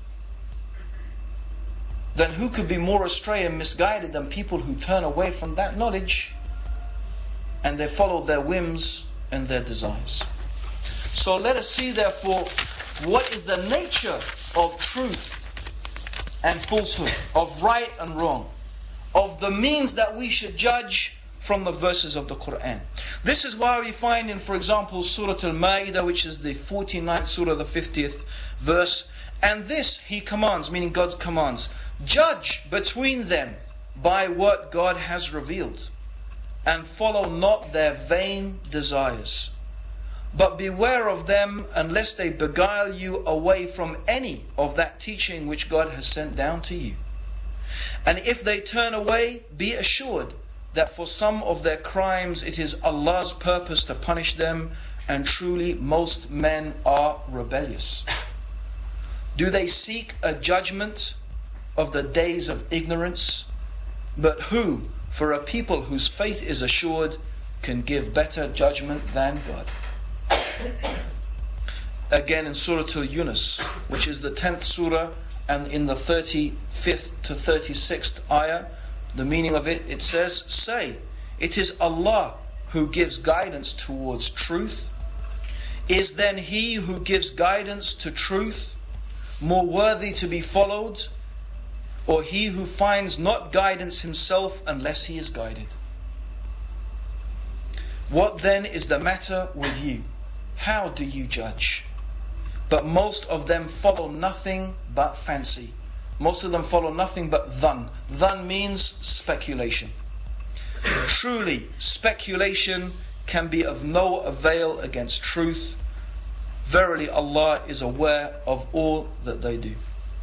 then who could be more astray and misguided than people who turn away from that knowledge and they follow their whims and their desires. So let us see therefore what is the nature of truth and falsehood, of right and wrong, of the means that we should judge from the verses of the Qur'an. This is why we find in, for example, Surah Al-Ma'idah, which is the 49th Surah, the 50th verse, and this He commands, meaning God commands, judge between them by what God has revealed, and follow not their vain desires. But beware of them, unless they beguile you away from any of that teaching which God has sent down to you. And if they turn away, be assured that for some of their crimes it is Allah's purpose to punish them, and truly most men are rebellious. Do they seek a judgment of the days of ignorance? But who, for a people whose faith is assured, can give better judgment than God? Again in Surah Al-Yunus, which is the 10th surah, and in the 35th to 36th ayah, the meaning of it, it says, say, it is Allah who gives guidance towards truth. Is then He who gives guidance to truth more worthy to be followed, or he who finds not guidance himself unless he is guided? What then is the matter with you? How do you judge? But most of them follow nothing but fancy. Most of them follow nothing but dhan. Dhan means speculation. Truly, speculation can be of no avail against truth. Verily, Allah is aware of all that they do.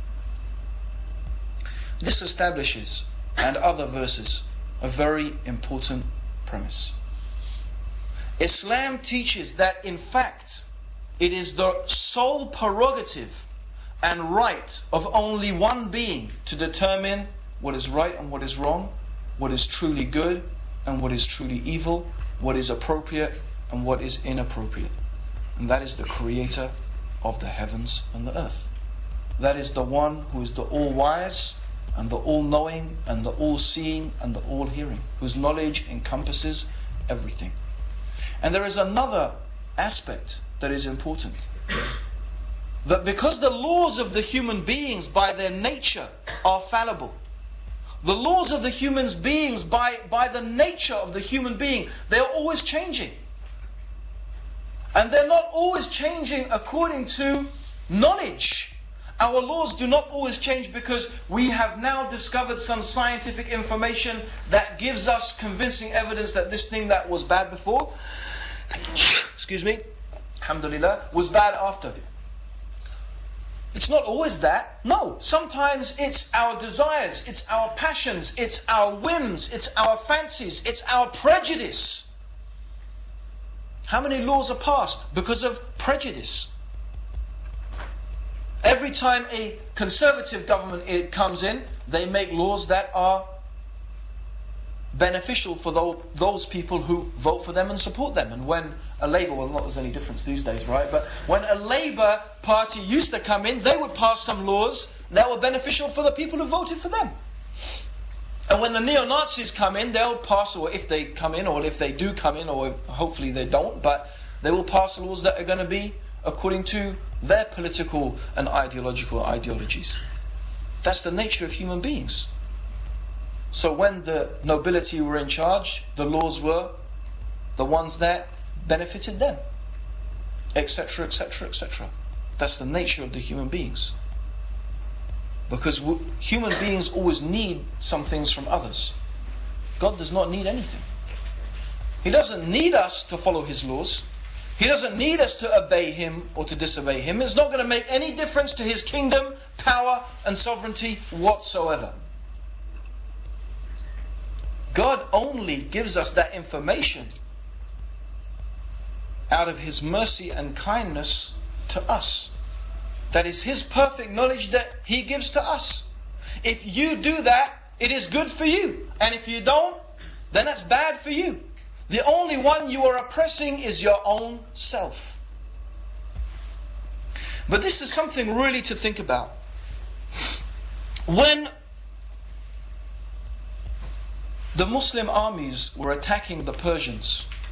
This establishes, and other verses, a very important premise. Islam teaches that in fact, it is the sole prerogative and right of only one being to determine what is right and what is wrong, what is truly good and what is truly evil, what is appropriate and what is inappropriate. And that is the creator of the heavens and the earth. That is the one who is the all-wise and the all-knowing and the all-seeing and the all-hearing, whose knowledge encompasses everything. And there is another aspect that is important. That because the laws of the human beings by their nature are fallible, the laws of the human beings by the nature of the human being, they are always changing. And they're not always changing according to knowledge. Our laws do not always change because we have now discovered some scientific information that gives us convincing evidence that this thing that was bad before, excuse me, alhamdulillah, was bad after. It's not always that. No, sometimes it's our desires, it's our passions, it's our whims, it's our fancies, it's our prejudice. How many laws are passed because of prejudice? Every time a conservative government comes in, they make laws that are beneficial for those people who vote for them and support them. And when a Labour, well, not there's any difference these days, right? But when a Labour party used to come in, they would pass some laws that were beneficial for the people who voted for them. And when the neo-Nazis come in, they'll pass, or if they come in, or if they do come in, or hopefully they don't, but they will pass laws that are going to be according to their political and ideological ideologies. That's the nature of human beings. So when the nobility were in charge, the laws were the ones that benefited them, etc., etc., etc. That's the nature of the human beings. Because human beings always need some things from others. God does not need anything. He doesn't need us to follow His laws. He doesn't need us to obey Him or to disobey Him. It's not going to make any difference to His kingdom, power and sovereignty whatsoever. God only gives us that information out of His mercy and kindness to us. That is His perfect knowledge that He gives to us. If you do that, it is good for you. And if you don't, then that's bad for you. The only one you are oppressing is your own self. But this is something really to think about. When the Muslim armies were attacking the Persians,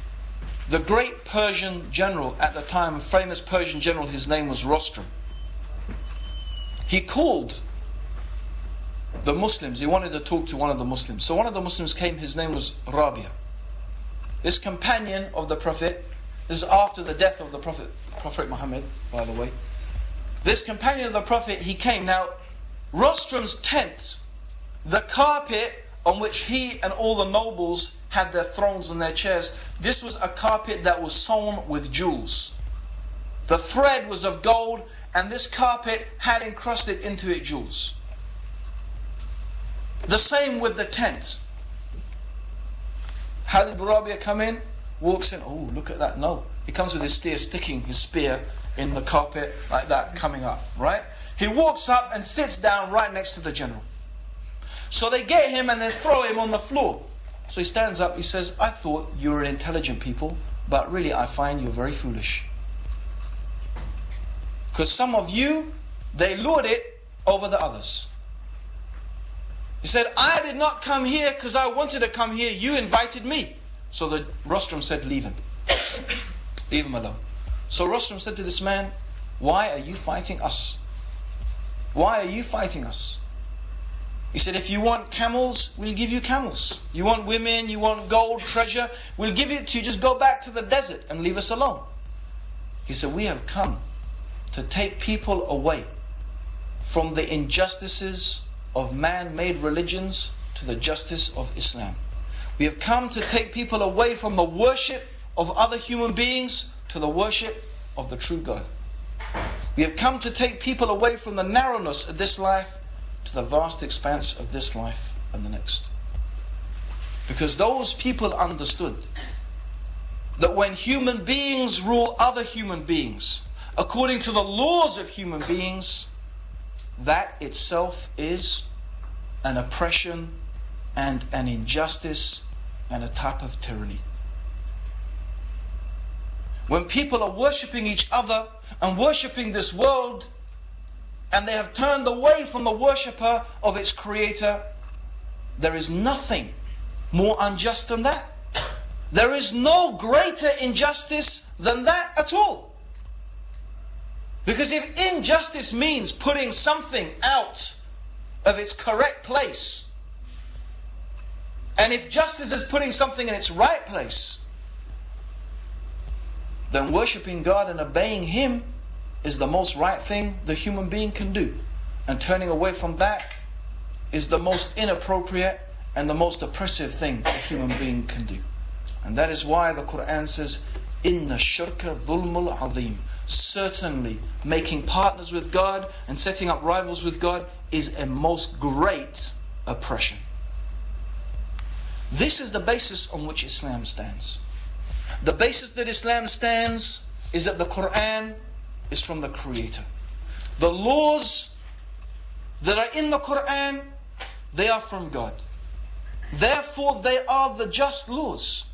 The great Persian general at the time, a famous Persian general, his name was Rostam. He called the Muslims. He wanted to talk to one of the Muslims. So one of the Muslims came, his name was Rabia. This companion of the Prophet, this is after the death of the Prophet Muhammad, by the way. This companion of the Prophet, he came. Now, Rostam's tent, the carpet on which he and all the nobles had their thrones and their chairs, this was a carpet that was sewn with jewels. The thread was of gold, and this carpet had encrusted into it jewels. The same with the tent. How did Rabia come in? Walks in, oh, look at that. No. He comes with his spear, sticking his spear in the carpet like that, coming up, right? He walks up and sits down right next to the general. So they get him and they throw him on the floor. So he stands up, he says, I thought you were an intelligent people, but really I find you're very foolish. Because some of you, they lord it over the others. He said, I did not come here because I wanted to come here. You invited me. So the Rostam said, leave him. Leave him alone. So Rostam said to this man, why are you fighting us? Why are you fighting us? He said, if you want camels, we'll give you camels. You want women, you want gold, treasure, we'll give it to you. Just go back to the desert and leave us alone. He said, we have come to take people away from the injustices of man-made religions to the justice of Islam. We have come to take people away from the worship of other human beings to the worship of the true God. We have come to take people away from the narrowness of this life to the vast expanse of this life and the next. Because those people understood that when human beings rule other human beings according to the laws of human beings, that itself is an oppression and an injustice and a type of tyranny. When people are worshipping each other and worshipping this world, and they have turned away from the worshipper of its creator, there is nothing more unjust than that. There is no greater injustice than that at all. Because if injustice means putting something out of its correct place, and if justice is putting something in its right place, then worshipping God and obeying Him is the most right thing the human being can do. And turning away from that is the most inappropriate and the most oppressive thing a human being can do. And that is why the Quran says, Inna shirka dhulmul azim. Certainly, making partners with God and setting up rivals with God is a most great oppression. This is the basis on which Islam stands. The basis that Islam stands is that the Quran is from the Creator. The laws that are in the Quran, they are from God. Therefore, they are the just laws.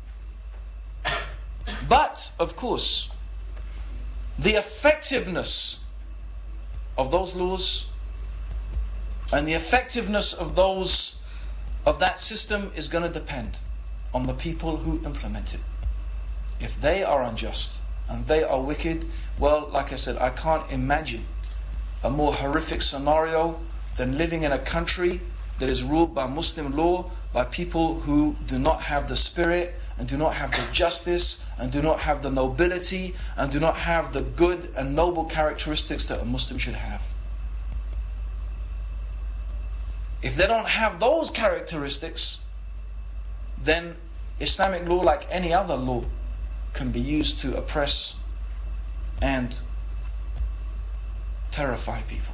But, of course, the effectiveness of those laws and the effectiveness of that system is going to depend on the people who implement it. If they are unjust and they are wicked, well, like I said, I can't imagine a more horrific scenario than living in a country that is ruled by Muslim law, by people who do not have the spirit and do not have the justice and do not have the nobility and do not have the good and noble characteristics that a Muslim should have. If they don't have those characteristics, then Islamic law, like any other law, can be used to oppress and terrify people.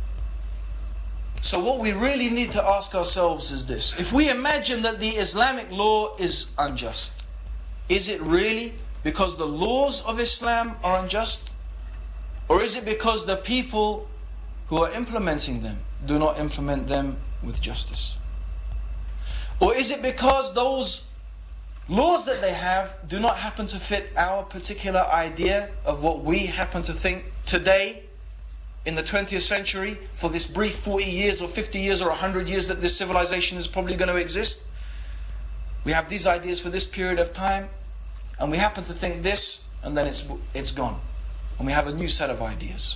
So what we really need to ask ourselves is this. If we imagine that the Islamic law is unjust, is it really because the laws of Islam are unjust? Or is it because the people who are implementing them do not implement them with justice? Or is it because those laws that they have do not happen to fit our particular idea of what we happen to think today in the 20th century for this brief 40 years or 50 years or 100 years that this civilization is probably going to exist? We have these ideas for this period of time, and we happen to think this, and then it's gone. And we have a new set of ideas.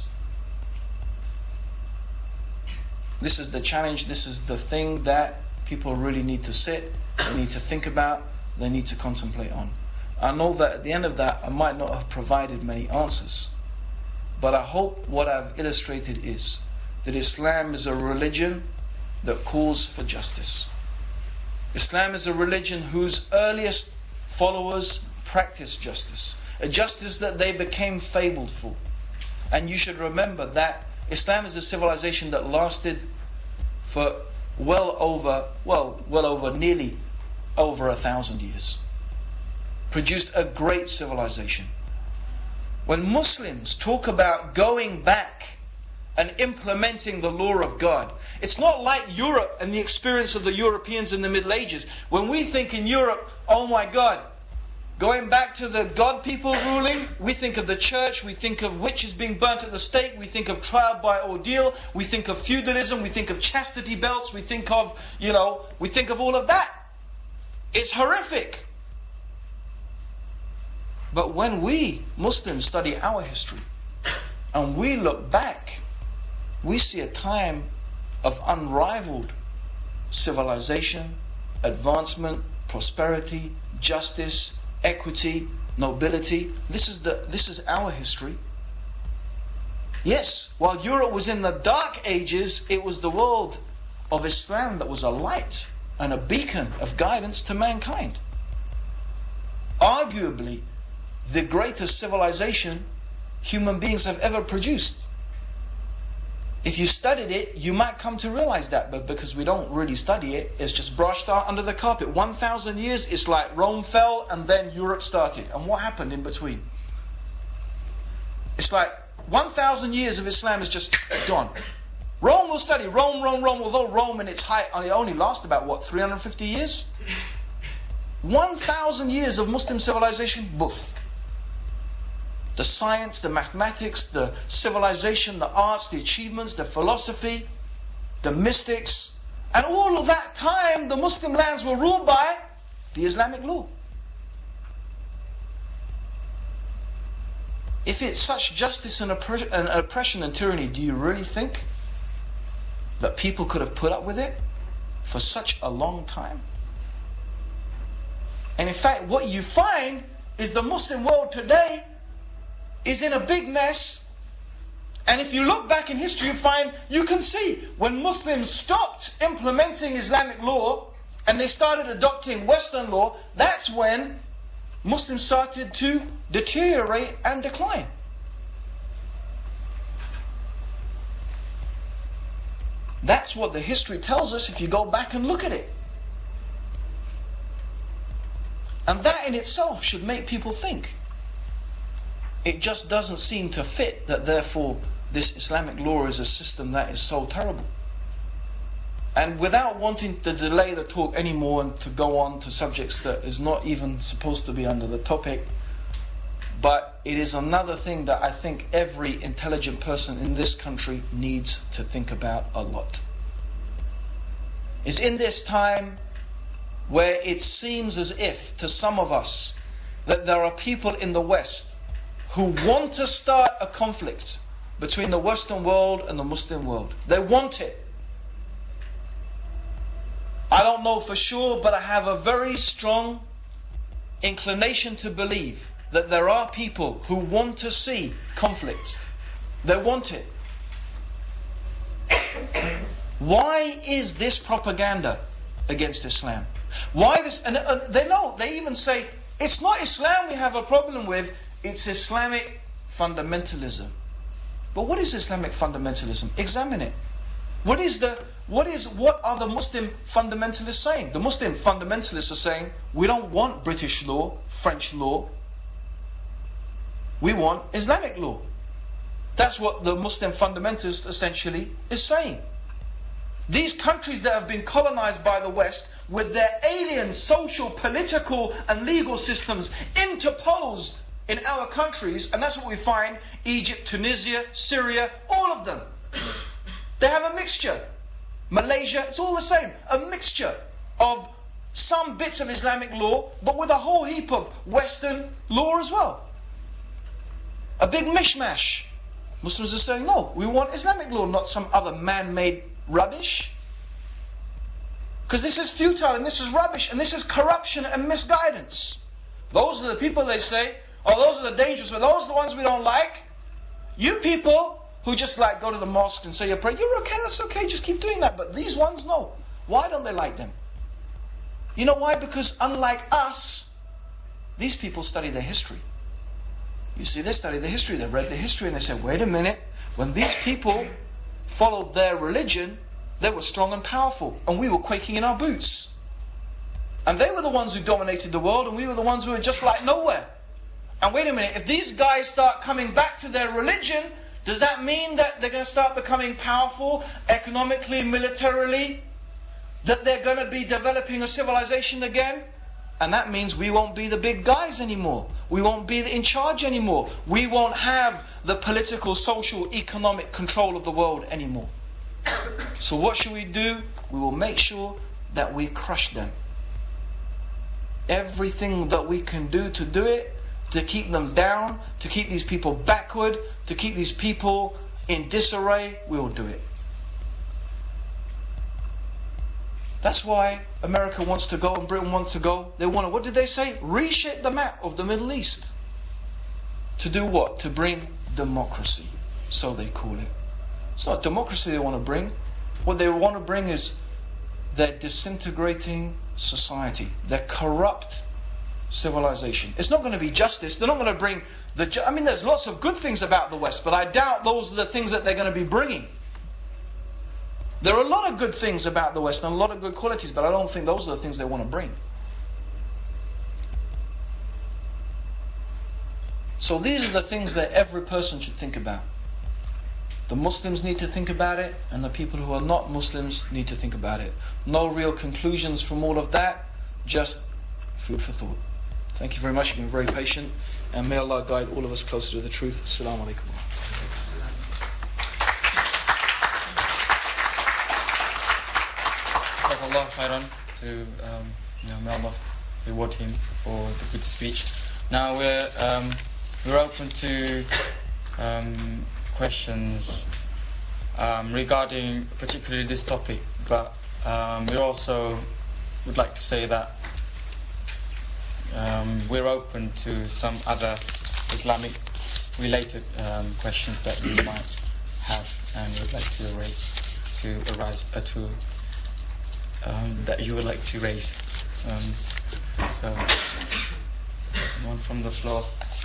This is the challenge, this is the thing that people really need to sit, they need to think about, they need to contemplate on. I know that at the end of that, I might not have provided many answers, but I hope what I've illustrated is that Islam is a religion that calls for justice. Islam is a religion whose earliest followers practiced justice, a justice that they became fabled for. And you should remember that Islam is a civilization that lasted for nearly over 1,000 years. Produced a great civilization. When Muslims talk about going back and implementing the law of God, it's not like Europe and the experience of the Europeans in the Middle Ages. When we think in Europe, oh my God, going back to the God people ruling, we think of the church, we think of witches being burnt at the stake, we think of trial by ordeal, we think of feudalism, we think of chastity belts, we think of all of that. It's horrific. But when we Muslims study our history and we look back, we see a time of unrivaled civilization, advancement, prosperity, justice, equity, nobility. This is our history. Yes, while Europe was in the dark ages, it was the world of Islam that was a light and a beacon of guidance to mankind. Arguably, the greatest civilization human beings have ever produced. If you studied it, you might come to realize that, but because we don't really study it, it's just brushed out under the carpet. 1,000 years, it's like Rome fell and then Europe started. And what happened in between? It's like 1,000 years of Islam is just gone. Rome will study. Rome, although Rome in its height only lasted about, 350 years? 1,000 years of Muslim civilization, boof. The science, the mathematics, the civilization, the arts, the achievements, the philosophy, the mystics. And all of that time, the Muslim lands were ruled by the Islamic law. If it's such justice and oppression and tyranny, do you really think that people could have put up with it for such a long time? And in fact, what you find is the Muslim world today is in a big mess. And if you look back in history, you can see when Muslims stopped implementing Islamic law and they started adopting Western law, that's when Muslims started to deteriorate and decline. That's what the history tells us if you go back and look at it. And that in itself should make people think. It just doesn't seem to fit that therefore this Islamic law is a system that is so terrible. And without wanting to delay the talk anymore and to go on to subjects that is not even supposed to be under the topic, but it is another thing that I think every intelligent person in this country needs to think about a lot. It's in this time where it seems as if to some of us that there are people in the West who want to start a conflict between the Western world and the Muslim world. They want it. I don't know for sure, but I have a very strong inclination to believe that there are people who want to see conflict. They want it. Why is this propaganda against Islam? Why this? And they know, they even say, it's not Islam we have a problem with, it's Islamic fundamentalism. But what is Islamic fundamentalism? Examine it. What are the Muslim fundamentalists saying? The Muslim fundamentalists are saying, we don't want British law, French law. We want Islamic law. That's what the Muslim fundamentalist essentially is saying. These countries that have been colonized by the West, with their alien social, political and legal systems interposed in our countries, and that's what we find, Egypt, Tunisia, Syria, all of them. They have a mixture. Malaysia, it's all the same. A mixture of some bits of Islamic law, but with a whole heap of Western law as well. A big mishmash. Muslims are saying, no, we want Islamic law, not some other man-made rubbish. Because this is futile and this is rubbish and this is corruption and misguidance. Those are the people, they say, oh, those are the dangerous ones, those are the ones we don't like. You people who just like go to the mosque and say your prayer, you're okay, that's okay, just keep doing that. But these ones, no. Why don't they like them? You know why? Because unlike us, these people study their history. You see, they study the history, they read the history and they say, wait a minute, when these people followed their religion, they were strong and powerful, and we were quaking in our boots. And they were the ones who dominated the world, and we were the ones who were just like nowhere. And wait a minute, if these guys start coming back to their religion, does that mean that they're going to start becoming powerful, economically, militarily? That they're going to be developing a civilization again? And that means we won't be the big guys anymore. We won't be in charge anymore. We won't have the political, social, economic control of the world anymore. So what should we do? We will make sure that we crush them. Everything that we can do to do it, to keep them down, to keep these people backward, to keep these people in disarray, we will do it. That's why America wants to go and Britain wants to go. They want to, what did they say? Reshape the map of the Middle East. To do what? To bring democracy. So they call it. It's not democracy they want to bring. What they want to bring is their disintegrating society, their corrupt civilization. It's not going to be justice. They're not going to bring I mean, there's lots of good things about the West, but I doubt those are the things that they're going to be bringing. There are a lot of good things about the West and a lot of good qualities, but I don't think those are the things they want to bring. So these are the things that every person should think about. The Muslims need to think about it, and the people who are not Muslims need to think about it. No real conclusions from all of that, just food for thought. Thank you very much. You've been very patient, and may Allah guide all of us closer to the truth. Assalamu alaikum. Allah khairan to may Allah reward him for the good speech. Now we're open to questions regarding particularly this topic, but we also would like to say that we're open to some other Islamic related questions that you might have and would like to that you would like to raise. So, one from the floor.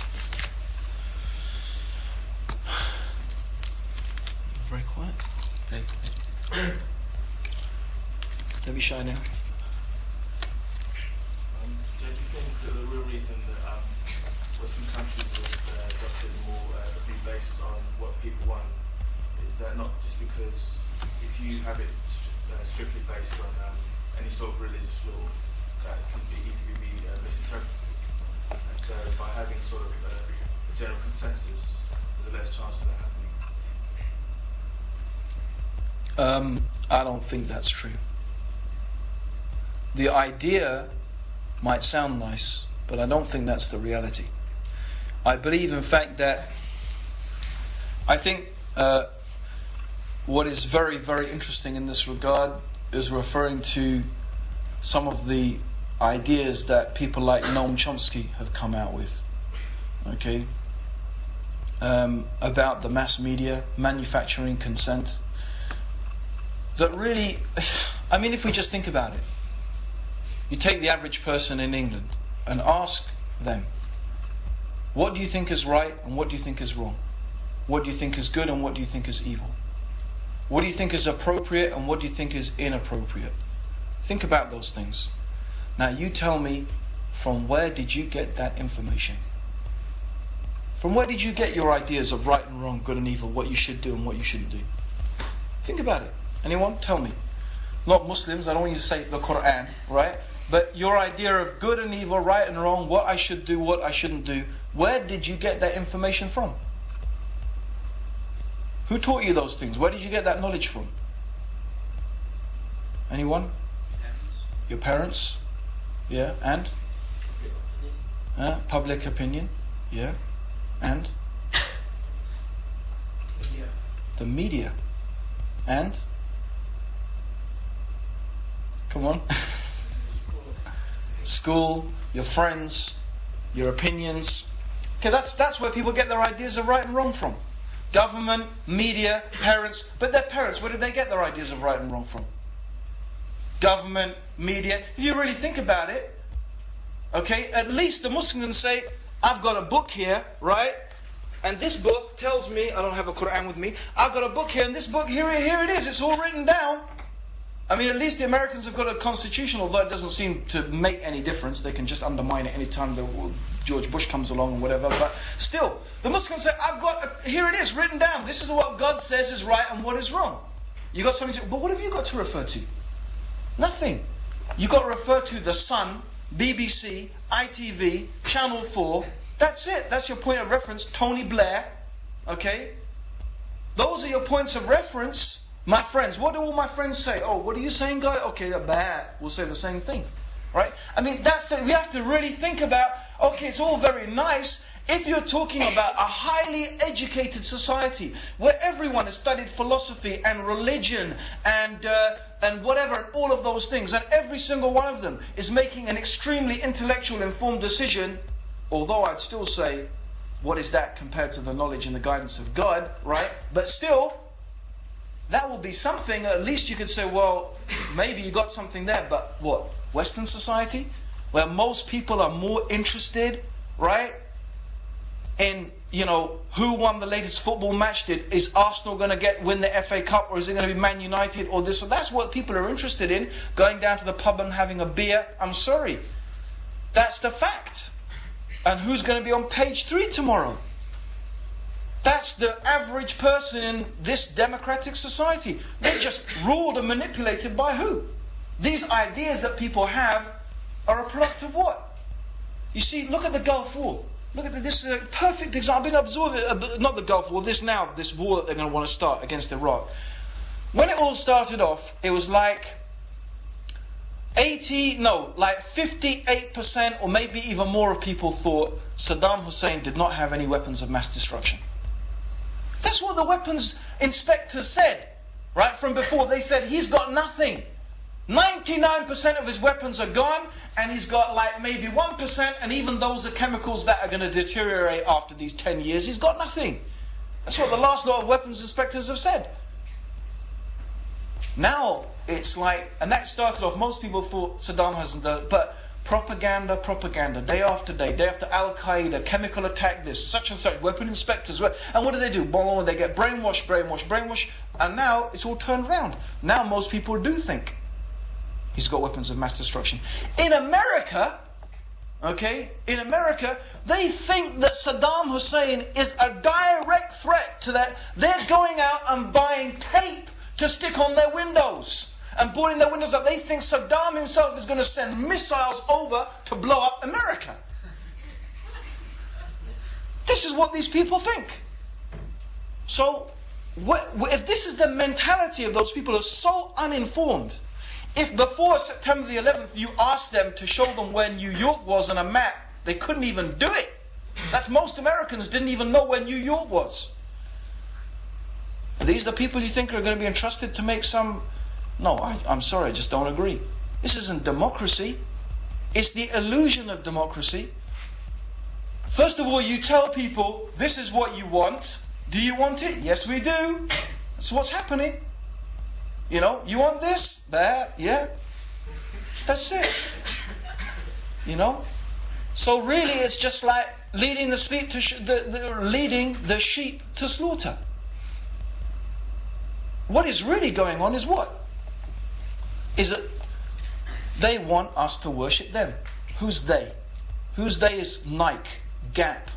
Very quiet. Very quiet. Don't be shy now. Do you think that the real reason that Western countries have adopted more the view based on what people want is that not just because if you have it strictly based on any sort of religious law, that can be easily be misinterpreted. And so by having sort of a general consensus, there's a less chance of that happening. I don't think that's true. The idea might sound nice, but I don't think that's the reality. I believe, in fact, that I think what is very, very interesting in this regard is referring to some of the ideas that people like Noam Chomsky have come out with. Okay? About the mass media, manufacturing consent. That really, I mean, if we just think about it, you take the average person in England and ask them, what do you think is right and what do you think is wrong? What do you think is good and what do you think is evil? What do you think is appropriate and what do you think is inappropriate? Think about those things. Now you tell me, from where did you get that information? From where did you get your ideas of right and wrong, good and evil, what you should do and what you shouldn't do? Think about it. Anyone? Tell me. Not Muslims, I don't want you to say the Quran, right? But your idea of good and evil, right and wrong, what I should do, what I shouldn't do, where did you get that information from? Who taught you those things? Where did you get that knowledge from? Anyone? Your parents? Yeah, and? Public opinion. Yeah, and? The media. And? Come on. School, your friends, your opinions. Okay, that's where people get their ideas of right and wrong from. Government, media, parents. But their parents, where did they get their ideas of right and wrong from? Government, media. If you really think about it, okay, at least the Muslim can say, I've got a book here, right? And this book tells me, I don't have a Quran with me, I've got a book here, and this book, here it is, it's all written down. I mean, at least the Americans have got a constitution, although it doesn't seem to make any difference. They can just undermine it any time George Bush comes along and whatever. But still, the Muslims say, here it is, written down. This is what God says is right and what is wrong. You got something to, but what have you got to refer to? Nothing. You got to refer to The Sun, BBC, ITV, Channel 4. That's it. That's your point of reference. Tony Blair. Okay? Those are your points of reference. My friends, what do all my friends say? Oh, what are you saying, guy? Okay, they're bad. We'll say the same thing. Right? I mean, we have to really think about, okay, it's all very nice if you're talking about a highly educated society where everyone has studied philosophy and religion and whatever, and all of those things, and every single one of them is making an extremely intellectual, informed decision, although I'd still say, what is that compared to the knowledge and the guidance of God, right? But still, that will be something. At least you could say, well, maybe you got something there. But what? Western society? Where most people are more interested, right, in, who won the latest football match? Is Arsenal going to win the FA Cup, or is it going to be Man United, or this? So that's what people are interested in, going down to the pub and having a beer. I'm sorry. That's the fact. And who's going to be on page 3 tomorrow? That's the average person in this democratic society. They're just ruled and manipulated by who? These ideas that people have are a product of what? You see, look at the Gulf War. Look at this is a perfect example. I've been observing, not the Gulf War, this war that they're going to want to start against Iraq. When it all started off, it was like 58% or maybe even more of people thought Saddam Hussein did not have any weapons of mass destruction. That's what the weapons inspectors said, right, from before. They said he's got nothing. 99% of his weapons are gone, and he's got like maybe 1%, and even those are chemicals that are going to deteriorate after these 10 years. He's got nothing. That's what the last lot of weapons inspectors have said. Now, it's like, and that started off, most people thought Saddam hasn't done it, but propaganda, day after day, Al-Qaeda, chemical attack, this, such and such, weapon inspectors, and what do? They get brainwashed, and now it's all turned around. Now most people do think he's got weapons of mass destruction. In America, they think that Saddam Hussein is a direct threat to that. They're going out and buying tape to stick on their windows and boarding their windows up. They think Saddam himself is going to send missiles over to blow up America. This is what these people think. So, if this is the mentality of those people who are so uninformed, if before September the 11th you asked them to show them where New York was on a map, they couldn't even do it. That's most Americans didn't even know where New York was. Are these the people you think are going to be entrusted to make some... No, I'm sorry, I just don't agree. This isn't democracy. It's the illusion of democracy. First of all, you tell people, this is what you want. Do you want it? Yes, we do. That's what's happening. You want this? That? Yeah. That's it. So really it's just like leading the sheep to slaughter. What is really going on is what? Is that they want us to worship them. Who's they? Who's they is Nike, Gap,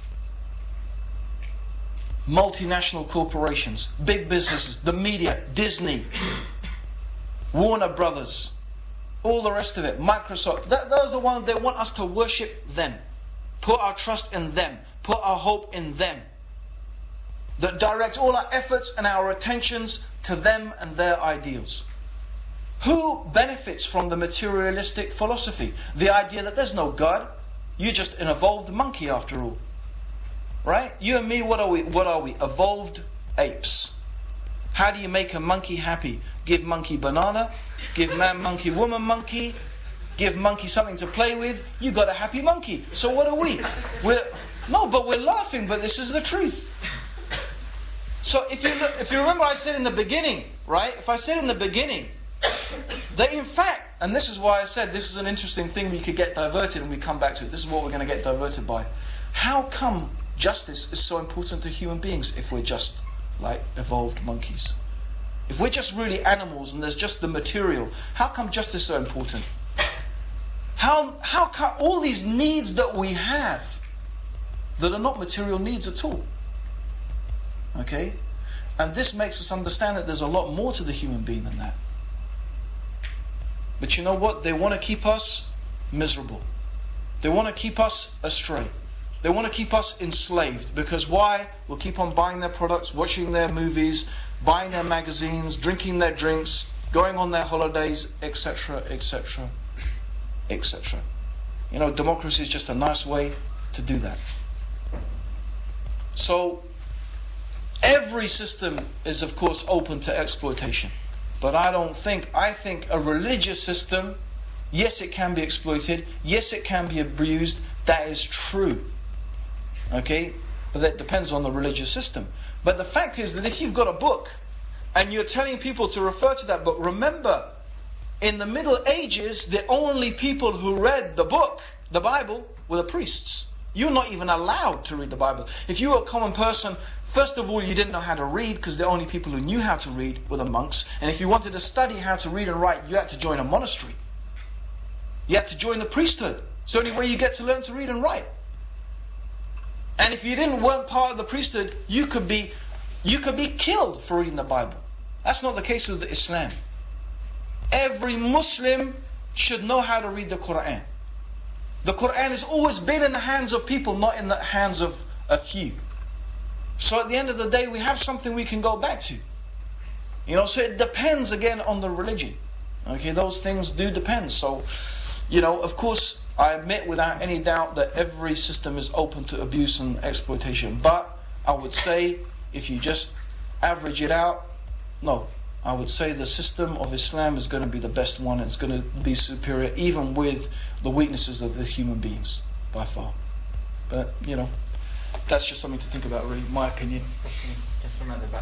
multinational corporations, big businesses, the media, Disney, Warner Brothers, all the rest of it, Microsoft. Those are the ones, they want us to worship them. Put our trust in them. Put our hope in them. That direct all our efforts and our attentions to them and their ideals. Who benefits from the materialistic philosophy? The idea that there's no God. You're just an evolved monkey after all. Right? You and me, what are we? What are we? Evolved apes. How do you make a monkey happy? Give monkey banana, give man monkey, woman monkey, give monkey something to play with. You got a happy monkey. So what are we? But we're laughing, but this is the truth. So if you remember I said in the beginning, right? If I said in the beginning that in fact, and this is why I said this is an interesting thing, we could get diverted and we come back to it. This is what we're going to get diverted by. How come justice is so important to human beings if we're just like evolved monkeys? If we're just really animals and there's just the material, how come justice is so important? How come all these needs that we have that are not material needs at all? Okay? And this makes us understand that there's a lot more to the human being than that. But you know what? They want to keep us miserable. They want to keep us astray. They want to keep us enslaved. Because why? We'll keep on buying their products, watching their movies, buying their magazines, drinking their drinks, going on their holidays, etc., etc., etc. You know, democracy is just a nice way to do that. So, every system is, of course, open to exploitation. But I think a religious system, yes, it can be exploited. Yes, it can be abused. That is true. Okay? But that depends on the religious system. But the fact is that if you've got a book and you're telling people to refer to that book, remember, in the Middle Ages, the only people who read the book, the Bible, were the priests. You're not even allowed to read the Bible. If you were a common person, first of all, you didn't know how to read because the only people who knew how to read were the monks. And if you wanted to study how to read and write, you had to join a monastery. You had to join the priesthood. It's the only way you get to learn to read and write. And if you weren't part of the priesthood, you could be killed for reading the Bible. That's not the case with Islam. Every Muslim should know how to read the Quran. The Quran has always been in the hands of people, not in the hands of a few. So at the end of the day, we have something we can go back to. You know, so it depends again on the religion. Okay, those things do depend. So, you know, of course, I admit without any doubt that every system is open to abuse and exploitation. But I would say, if you just average it out, no. I would say the system of Islam is going to be the best one. It's going to be superior even with the weaknesses of the human beings, by far. But, you know, that's just something to think about, really, my opinion. Just from at the back.